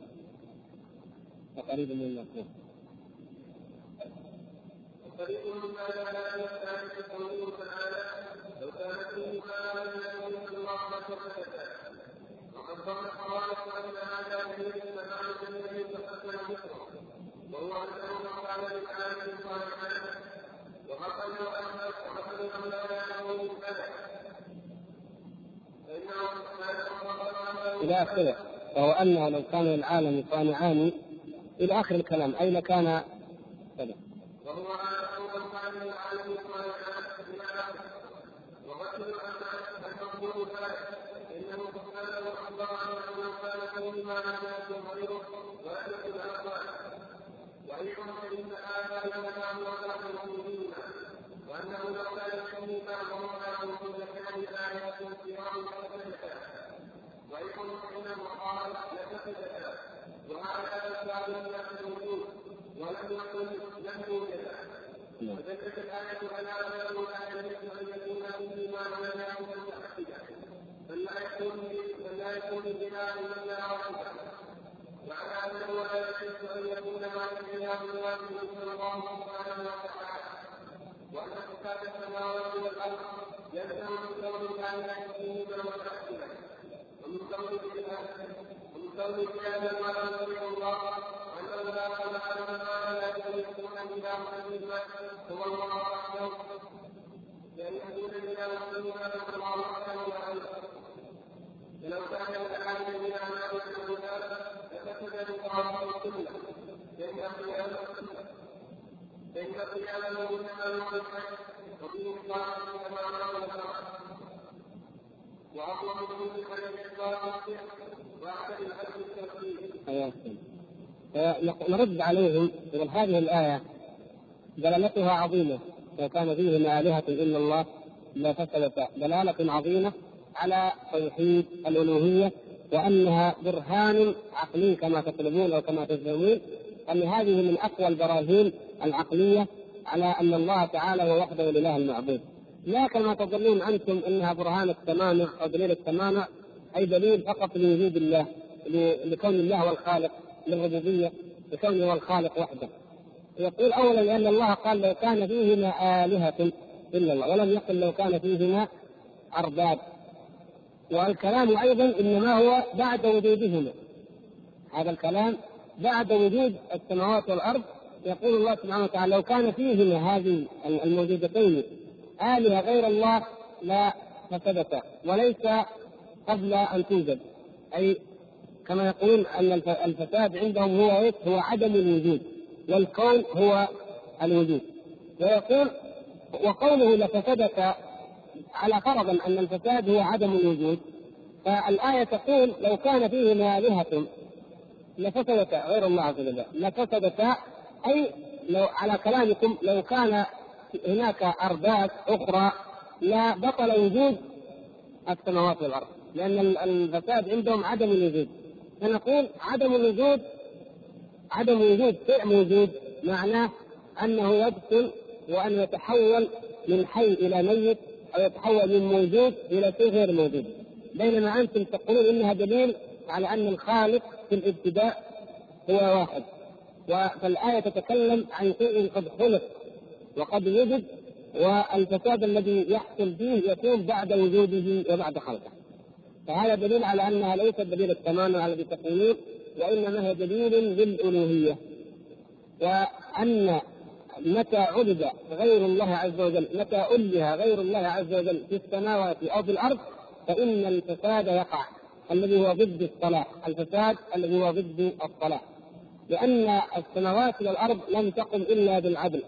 وقريب من المفهوم. وقريب مما لا يستعد قوله تعالى: لو كانت فيه آلهة إلا الله لفسدتا. وقد ظن الخوارق أن هذا دليل التمانع الذي تقدم ذكره، وهو أنه قال للعالم الصالحين وقتلوا أن لا يعلموا كذا إلى آخره. وهو أنه لو كان العالم صانعان إلى آخر الكلام، أين كان كذا. وهو أن كان العالم صانعان وقتلوا أن تقولوا ذلك إنه سبحانه أخبر أنه كان فيما لم يكن غيره ولم يكن أخبار. وأيضا فإن هذا لنا وكان المؤمنين، وأنه لو كان فيه بعضهم له كل كان آية كرام فسدتا، وأيضا فإن المقال لفسدتا، وهذا بعد الناس الوجود ولم يكن لم يوجد. فدلت الآية على أنه لا يجوز أن يكون فيه ما لا يكون متأكدا، فلا يكون بناء من لا واحدا، وعلى أنه لا يجوز أن يكون ما فيها من واجب صلى الله سبحانه وتعالى، وأن فساد السماوات والأرض يلزم من كون لا يكون متأكدا، ومن كون بهذا ما لم يرد الله أنه لا خلق لنا لا يكون بلا محمد هو الله وحده، لأن يكون بلا محمد هو الله وحده وحده. ولو كان العالم بلا محمد لفسد القرآن كله، فإن قيامه إنما هو الحق وفيه إطلاق السماوات والأرض، وأطلق به خير إطلاق وأحسن الحق التوحيد. نرد عليهم يقول هذه الآية دلالتها عظيمة، لو كان فيهما آلهة إلا الله لفسدتا، دلالة عظيمة على توحيد الألوهية، وأنها برهان عقلي كما تطلبون أو كما تزعمون، أن هذه من أقوى البراهين العقلية على أن الله تعالى هو وحده الإله المعبود. لا كما تظنون أنتم أنها برهان التمانع أو دليل التمانع، أي دليل فقط لوجود الله، لكون الله هو الخالق، للربوبية لكونه هو الخالق وحده. يقول أولا لأن الله قال لو كان فيهما آلهة إلا الله، ولم يقل لو كان فيهما أرباب. والكلام أيضا إنما هو بعد وجودهما، هذا الكلام بعد وجود السماوات والأرض. يقول الله سبحانه وتعالى لو كان فيهما هذه الموجودتين آلهة غير الله لا فسدتا، وليس قبل أن توجد. أي كما يقولون أن الفساد عندهم هو عدم الوجود، والكون هو الوجود. ويقول وقوله لفسدتا على فرض أن الفساد هو عدم الوجود، فالآية تقول لو كان فيهما آلهة لفسدتا غير الله عز وجل، لفسدتا أي لو على كلامكم لو كان هناك أرباب أخرى لا بطل وجود السماوات والأرض، لأن الفساد عندهم عدم الوجود. فنقول عدم وجود شيء موجود معناه أنه يبطل وأن يتحول من حي إلى ميت، أو يتحول من موجود إلى شيء غير موجود. بينما أنتم تقولون إنها دليل على أن الخالق في الابتداء هو واحد، فالآية تتكلم عن شيء قد خلق وقد وجد، والفساد الذي يحصل فيه يكون بعد وجوده وبعد خلقه. فهذا دليل على أنها ليست دليل التمام على الذي تقولون، وإنما هي دليل للألوهية، وأن متى عبد غير الله عز وجل، متى أله غير الله عز وجل في السماوات أو في الأرض، فإن الفساد يقع الذي هو ضد الصلاح، الفساد الذي هو ضد الصلاح. لأن السماوات والأرض لم تقم إلا بالعدل،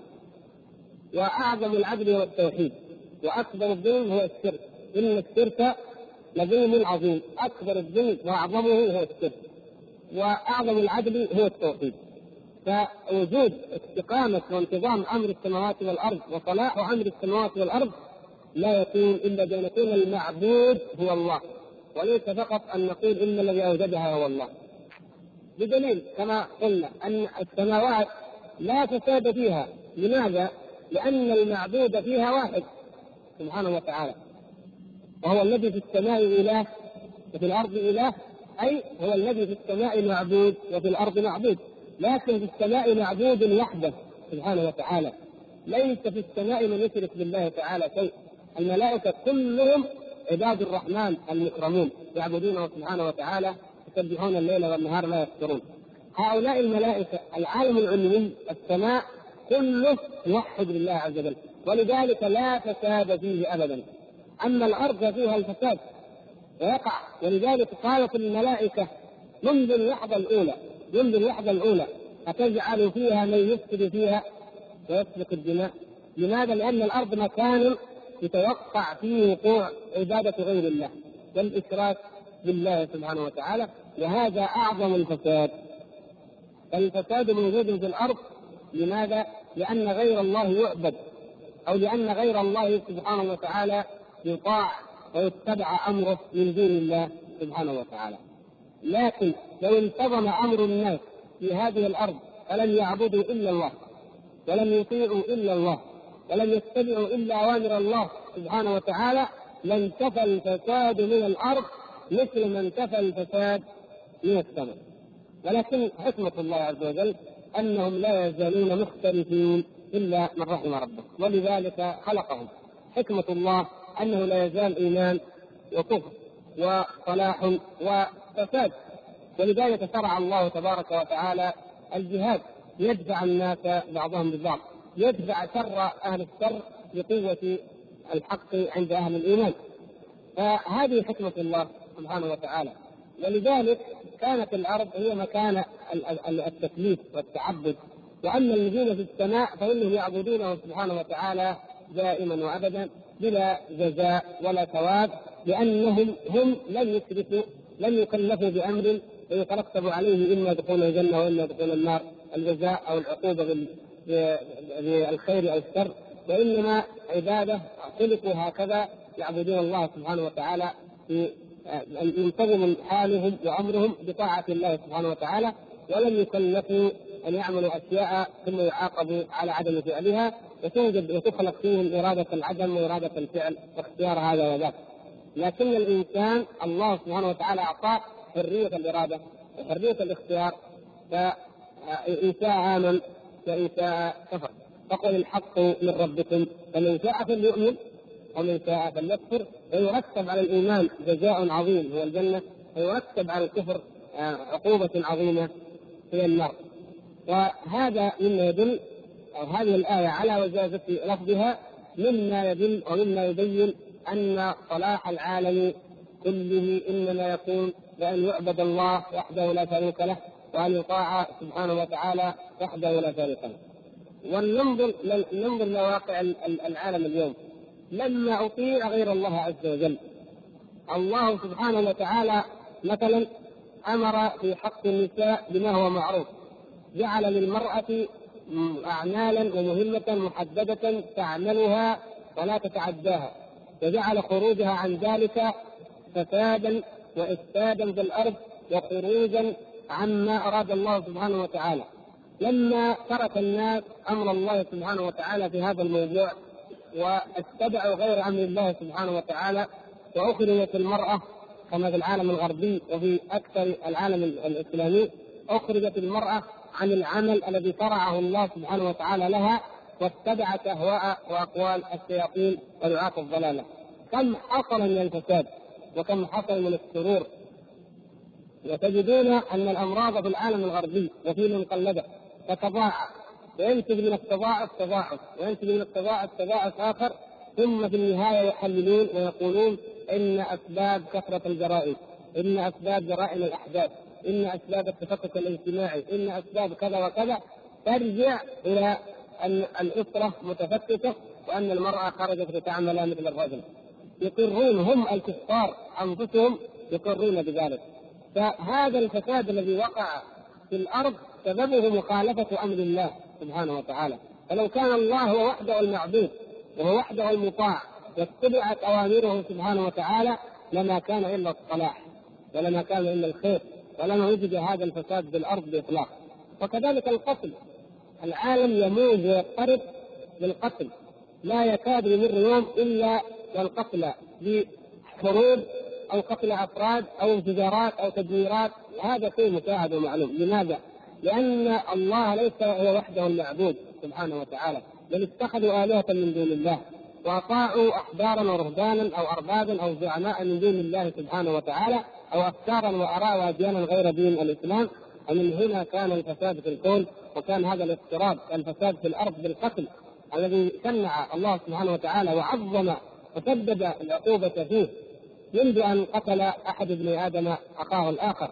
وأعظم العدل هو التوحيد، وأكبر الظلم هو الشرك. إن الشرك لظلم عظيم، أكبر الظلم وأعظمه هو الشرك، وأعظم العدل هو التوحيد. فوجود استقامة وانتظام أمر السماوات والأرض وصلاح أمر السماوات والأرض لا يكون إلا بأن يكون المعبود هو الله، وليس فقط أن نقول إن الذي أوجدها هو الله. بدليل كما قلنا أن السماوات لا فساد فيها. لماذا؟ لأن المعبود فيها واحد سبحانه وتعالى، وهو الذي في السماء إله وفي الأرض إله، أي هو الذي في السماء معبود وفي الأرض معبود، لكن في السماء معبود وحده سبحانه وتعالى، ليس في السماء من يشرك بالله تعالى شيء. الملائكة كلهم عباد الرحمن المكرمون يعبدونه سبحانه وتعالى، يسبحون الليل والنهار لا يفترون. هؤلاء الملائكة العالم العلوي السماء كله يوحد لله عز وجل، ولذلك لا فساد فيه أبدا. أما الأرض فيها الفساد ويقع، ولذلك قالت الملائكة منذ اللحظة الأولى أتجعل فيها من يفسد فيها ويسفك الدماء. لماذا؟ لأن الأرض مكان يتوقع فيه وقوع عبادة غير الله والإشراك بالله سبحانه وتعالى، وهذا أعظم الفساد. فالفساد موجود في الأرض. لماذا؟ لأن غير الله يعبد، أو لأن غير الله سبحانه وتعالى يطاع ويتبع أمره من دون الله سبحانه وتعالى. لكن لو انتظم أمر الناس في هذه الأرض فلم يعبدوا إلا الله، ولم يطيعوا إلا الله، ولم يتبعوا إلا أوامر الله سبحانه وتعالى، لانتفى الفساد من الأرض مثل ما انتفى الفساد من السماء. ولكن حكمة الله عز وجل أنهم لا يزالون مختلفين إلا من رحم ربك، ولذلك خلقهم. حكمة الله أنه لا يزال إيمان وكفر وصلاح وفساد، ولذلك شرع الله تبارك وتعالى الجهاد يدفع الناس بعضهم ببعض، يدفع شر أهل الشر بقوة الحق عند أهل الإيمان. فهذه حكمة الله سبحانه وتعالى. ولذلك كانت الأرض هي مكان التكليف والتعبد، وأما الذين في السماء فإنهم يعبدونه سبحانه وتعالى دائما وأبدا بلا جزاء ولا ثواب، لأنهم لم يشركوا، لم يكلفوا بأمر يترتب عليه إما دخول الجنة وإما دخول النار، الجزاء أو العقوبة بالخير أو الشر، وإنما عبادة خلقوا هكذا يعبدون الله سبحانه وتعالى في ينتظم حالهم وأمرهم بطاعة الله سبحانه وتعالى، ولم يكلفوا أن يعملوا أشياء ثم يعاقبوا على عدم فعلها، وتوجد وتخلق فيهم إرادة العدم وإرادة الفعل واختيار هذا وذاك. لكن الإنسان الله سبحانه وتعالى أعطاه حرية الإرادة وحرية الاختيار، فإن شاء آمن وإن شاء كفر. فقل الحق من ربكم فمن شاء فليؤمن ومن شاء فليكفر. ويرتب على الإيمان جزاء عظيم هو الجنة، ويرتب على الكفر عقوبة عظيمة هي النار. وهذا مما يدل، أو هذه الآية على وجازة لفظها، مما يدل ومما يبين أن صلاح العالم كله إنما يكون بأن يعبد الله وحده لا شريك له، وأن يطاع سبحانه وتعالى وحده لا شريك له. وننظر لواقع العالم اليوم. لما أطيع غير الله عز وجل، الله سبحانه وتعالى مثلا أمر في حق النساء بما هو معروف، جعل للمرأة أعمالا ومهمة محددة تعملها ولا تتعداها، وجعل خروجها عن ذلك فسادا وإفسادا في الأرض وخروجا عما أراد الله سبحانه وتعالى. لما ترك الناس أمر الله سبحانه وتعالى في هذا الموضوع واتبعوا غير أمر الله سبحانه وتعالى، وأخرجت المرأة كما في العالم الغربي وفي أكثر العالم الإسلامي، أخرجت المرأة عن العمل الذي شرعه الله سبحانه وتعالى لها، واتبعت أهواء وأقوال الشياطين ودعاة الضلالة. كم حصل من الفساد وكم حصل من السرور. وتجدون أن الأمراض في العالم الغربي وفي من قلده تتضاعف، وينتج من التضاعف تضاعف، وينتج من التضاعف تضاعف آخر، ثم في النهاية يحللون ويقولون إن أسباب كثرة الجرائم، إن أسباب جرائم الأحداث، إن أسباب التفكك الاجتماعي، إن أسباب كذا وكذا، ترجع إلى أن الأسرة متفككة وأن المرأة خرجت لتعمل مثل الرجل. يقرون هم الكفار أنفسهم يقرون بذلك. فهذا الفساد الذي وقع في الأرض سببه مخالفة أمر الله سبحانه وتعالى. فلو كان الله هو وحده المعبود وهو وحده المطاع واتبعت أوامره سبحانه وتعالى لما كان إلا الصلاح ولما كان إلا الخير، ولما وجد هذا الفساد بالأرض بإطلاق. وكذلك القتل، العالم يموج ويضطرب بالقتل، لا يكاد يمر يوم إلا والقتل بحروب أو قتل أفراد أو انفجارات أو تدميرات. هذا شيء مشاهد ومعلوم. لماذا؟ لأن الله ليس هو وحده المعبود سبحانه وتعالى، بل اتخذوا آلهة من دون الله وأطاعوا أحبارا ورهبانا أو أربابا أو زعماء من دون الله سبحانه وتعالى، أو أفكارا وآراء وأديانا غير دين الإسلام. ومن هنا كان الفساد في الكون، وكان هذا الاضطراب الفساد في الأرض بالقتل الذي شنع الله سبحانه وتعالى وعظم وسدد العقوبة فيه منذ أن قتل أحد ابن آدم أخاه الآخر.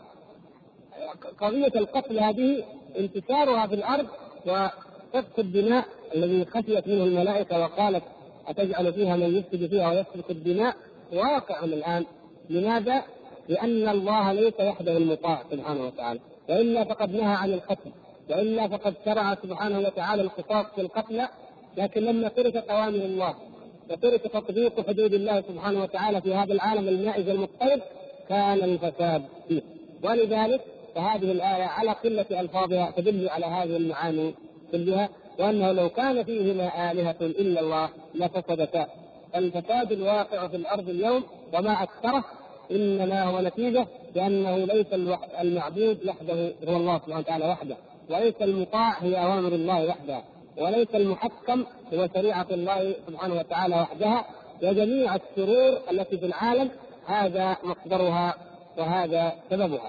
قضية القتل هذه انتشارها في الأرض وسفك الدماء الذي خشيت منه الملائكة وقالت أتجعل فيها من يفسد فيها ويسفك الدماء واقع الآن. لماذا؟ لأن الله ليس وحده المطاع سبحانه وتعالى، وإلا فقد نهى عن القتل، وإلا فقد شرع سبحانه وتعالى القصاص في القتل. لكن لما تركت أوامر الله وترك تطبيق حدود الله سبحانه وتعالى في هذا العالم المائز المضطرب كان الفساد فيه. ولذلك فهذه الآية على قلة ألفاظها تدل على هذه المعاني كلها، وأنه لو كان فيهما آلهة إلا الله لفسدتا. الفساد الواقع في الأرض اليوم وما أكثره إنما هو نتيجة لأنه ليس المعبود وحده هو الله سبحانه وتعالى وحده، وليس المطاع هي أوامر الله وحدها، وليس المحكم هو شريعة الله سبحانه وتعالى وحدها. وجميع الشرور التي في العالم هذا مصدرها وهذا سببها.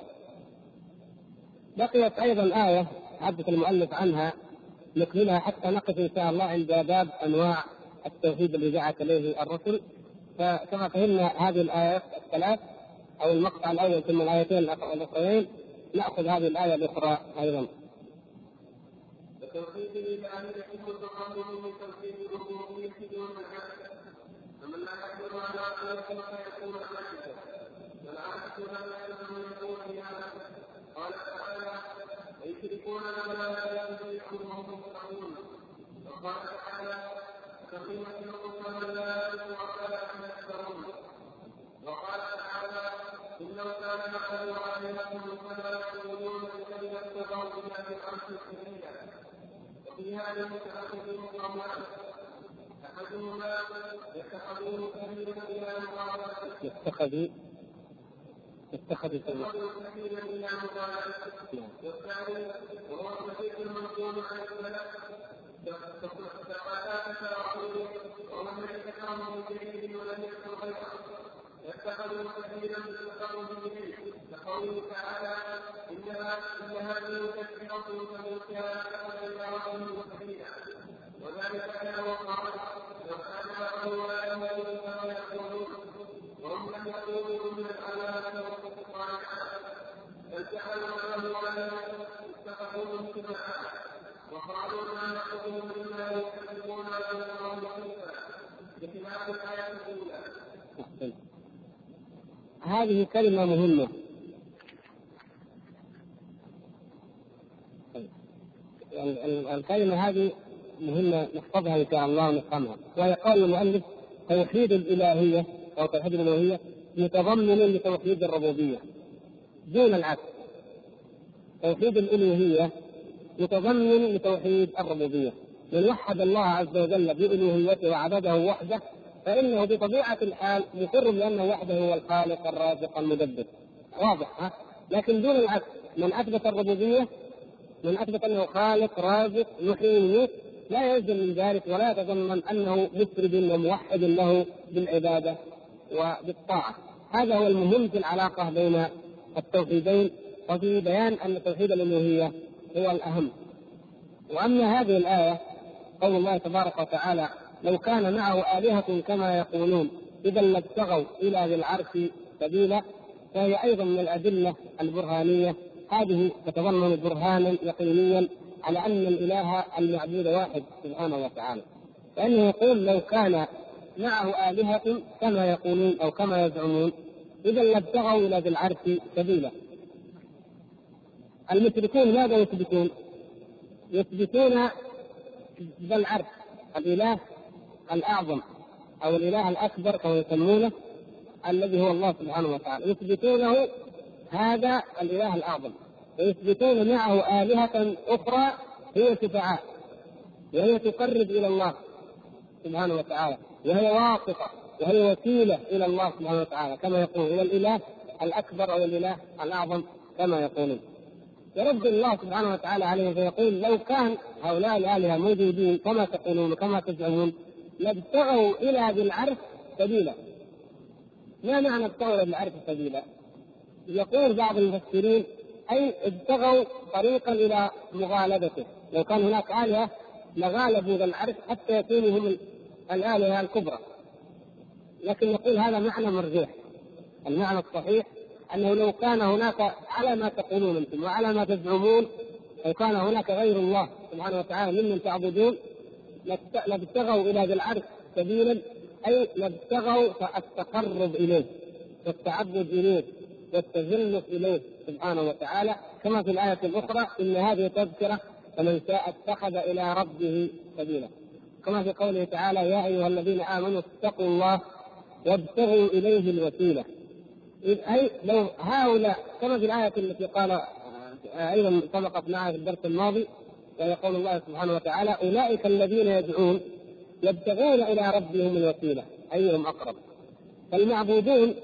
بقيت أيضا آية حدث المؤلف عنها نكملها حتى نقف إن شاء الله عند باب أنواع التوحيد الذي دعت إليه الرسل. فكما فهمنا هذه الآيات الثلاث أو المقطع الأول ثم الآيتين الأخرين، نأخذ هذه الآية الأخرى أيضا. توحيد تعالى يكون تقرب من توحيد الربوبية دون العبد، فمن لا يقدر على ذلك فلا يكون عبدا، والعبد لا يكون بهذا. قال تعالى: ويشركون بما لا يملكون وهم مستقيمون. وقال تعالى: تقيمت لكم من لا يملك ولا يذكرون. وقال تعالى: إنه كان معه آلهة فلا يقولون كيف ابتغوا بها من عرش الحرية. وفي هذا متأخذ مقامات أحدهما يتخذون كبيرا إلى مقابلة اتخذوا سبيلا. والثاني وهو الصديق المنقول عن السلف ومن ذكره من جديد ولم يذكر غيره يتخذوا سبيلا بالتقرب به كقوله تعالى ان هذه تذكرة فمن كان يتخذ الى ربه سبيلا وذلك كان وقال لو كان له لا يموت كما يقولون وهم لم يقولوا من العلامة والكفار بل جعلوا له ولدا اتخذوه سبحانه وقالوا ما نعبدهم الا يكذبون ويذكرون حسنا بخلاف الايه الاولى. هذه كلمة مهمة. الكلمة هذه مهمة نحفظها إن شاء الله ونفهمها. وهي قول المؤلف توحيد الإلهية أو توحيد الألوهية متضمن لتوحيد الربوبية دون العكس. توحيد الألوهية متضمن لتوحيد الربوبية. من وحد الله عز وجل بألوهيته وعبده وحده فإنه بطبيعة الحال مقر بأنه وحده هو الخالق الرازق المدبر. واضح ها؟ لكن دون العكس، من أثبت الربوبية، من أثبت أنه خالق رازق يحيي ويميت، لا يلزم من ذلك ولا يتضمن أنه مفرد وموحد له بالعبادة وبالطاعة. هذا هو المهم في العلاقة بين التوحيدين وفي بيان أن توحيد الألوهية هو الأهم. وأما هذه الآية قول الله تبارك وتعالى لو كان معه آلهة كما يقولون إذا لابتغوا إلى ذي العرش سبيلا، فهي أيضا من الأدلة البرهانية. هذه تتضمن برهانا يقينيا على أن الإله المعبود واحد سبحانه وتعالى، فإنه يقول لو كان معه آلهة كما يقولون أو كما يزعمون إذا لابتغوا إلى ذي العرش سبيلا. المشركون ماذا يثبتون؟ يثبتون ذا العرش الإله الأعظم أو الإله الأكبر كما يسمونه الذي هو الله سبحانه وتعالى، يثبتونه هذا الإله الأعظم، ويثبتون معه آلهة أخرى هي شفعاء وهي تقرب إلى الله سبحانه وتعالى وهي واسطة وهي وسيلة إلى الله سبحانه وتعالى كما يقول إلى الإله الأكبر أو الإله الأعظم كما يقولون. يرد الله سبحانه وتعالى عليه فيقول لو كان هؤلاء الآلهة موجودين كما تقولون وكما تزعمون لابتغوا إلى ذي العرش سبيلا. ما معنى ابتغوا إلى ذي العرش سبيلا؟ يقول بعض المفسرين أي ابتغوا طريقا إلى مغالبته. لو كان هناك آلهة لغالبوا ذا العرش حتى يكونوا هم الآلهة الكبرى. لكن يقول هذا معنى مرجوح. المعنى الصحيح أنه لو كان هناك على ما تقولون أنتم وعلى ما تزعمون لو كان هناك غير الله سبحانه وتعالى ممن تعبدون لابتغوا إلى ذي العرش سبيلا، أي لابتغوا التقرب إليه والتعبد إليه والتزلف إليه سبحانه وتعالى، كما في الآية الأخرى إن هذه تذكرة فمن شاء اتخذ إلى ربه سبيلا، كما في قوله تعالى يا أيها الذين آمنوا اتقوا الله وابتغوا إليه الوسيلة. أي لو هؤلاء كما في الآية التي قال أيضا سبقت معها في الدرس الماضي ويقول الله سبحانه وتعالى أولئك الذين يدعون يبتغون إلى ربهم الوسيلة أيهم أقرب. فالمعبودون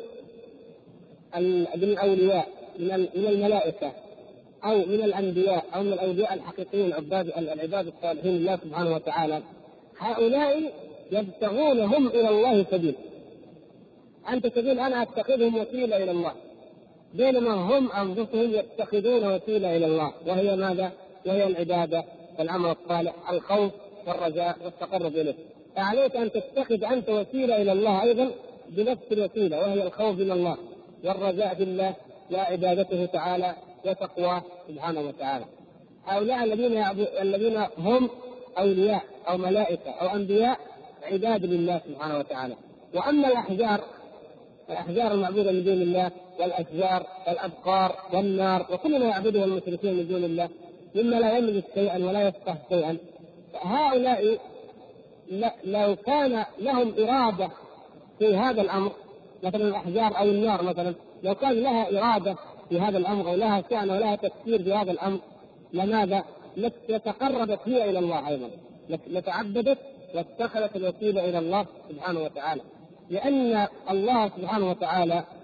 بالأولياء من الملائكة أو من الأنبياء أو من الأولياء الحقيقيين العباد الصالحين لله سبحانه وتعالى، هؤلاء يبتغون هم إلى الله سبيل. أنت تقول أنا أتخذهم وسيلة إلى الله، بينما هم أنفسهم يتخذون وسيلة إلى الله، وهي ماذا؟ وهي العبادة والعمل الصالح، الخوف والرجاء والتقرب إليه. فعليك أن تتخذ أنت وسيلة إلى الله أيضا بنفس الوسيلة، وهي الخوف من الله والرجاء بالله وعبادته تعالى وتقواه سبحانه وتعالى. هؤلاء الذين هم أولياء أو ملائكة أو أنبياء عباد لله سبحانه وتعالى. وأما الأحجار المعبودة من دون الله والأشجار والأبقار والنار وكل ما يعبده المشركين من دون الله مما لا يملك شيئا ولا يفقه شيئا، هؤلاء لو كان لهم إرادة في هذا الأمر، مثلا الأحجار أو النار مثلا لو كان لها إرادة في هذا الأمر ولها شأن ولها تفسير في هذا الأمر لماذا؟ لتقربت هي إلى الله أيضا، لتعبدت واتخذت الوسيلة إلى الله سبحانه وتعالى، لأن الله سبحانه وتعالى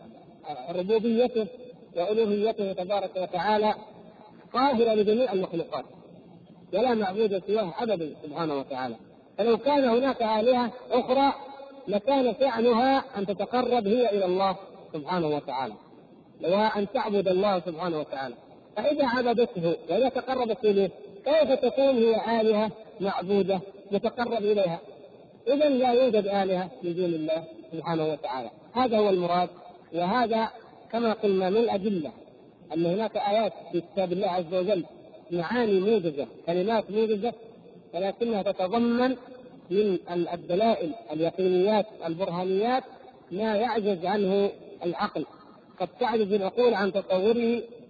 ربوبيته وألوهيته تبارك وتعالى قاهرة لجميع المخلوقات، ولا معبود سواه أبدا سبحانه وتعالى. فلو كان هناك آلهة أخرى لكان شأنها أن تتقرب هي إلى الله سبحانه وتعالى، وأن تعبد الله سبحانه وتعالى. فإذا عبدته وإذا تقربت إليه كيف تكون هي آلهة معبودة يتقرب إليها؟ إذا لا يوجد آلهة من دون الله سبحانه وتعالى. هذا هو المراد، وهذا كما قلنا من الأدلة أن هناك آيات في كتاب الله عز وجل معاني موجزة، كلمات موجزة، ولكنها تتضمن من الدلائل اليقينيات البرهانيات ما يعجز عنه العقل. قد تعجز العقول عن تصوره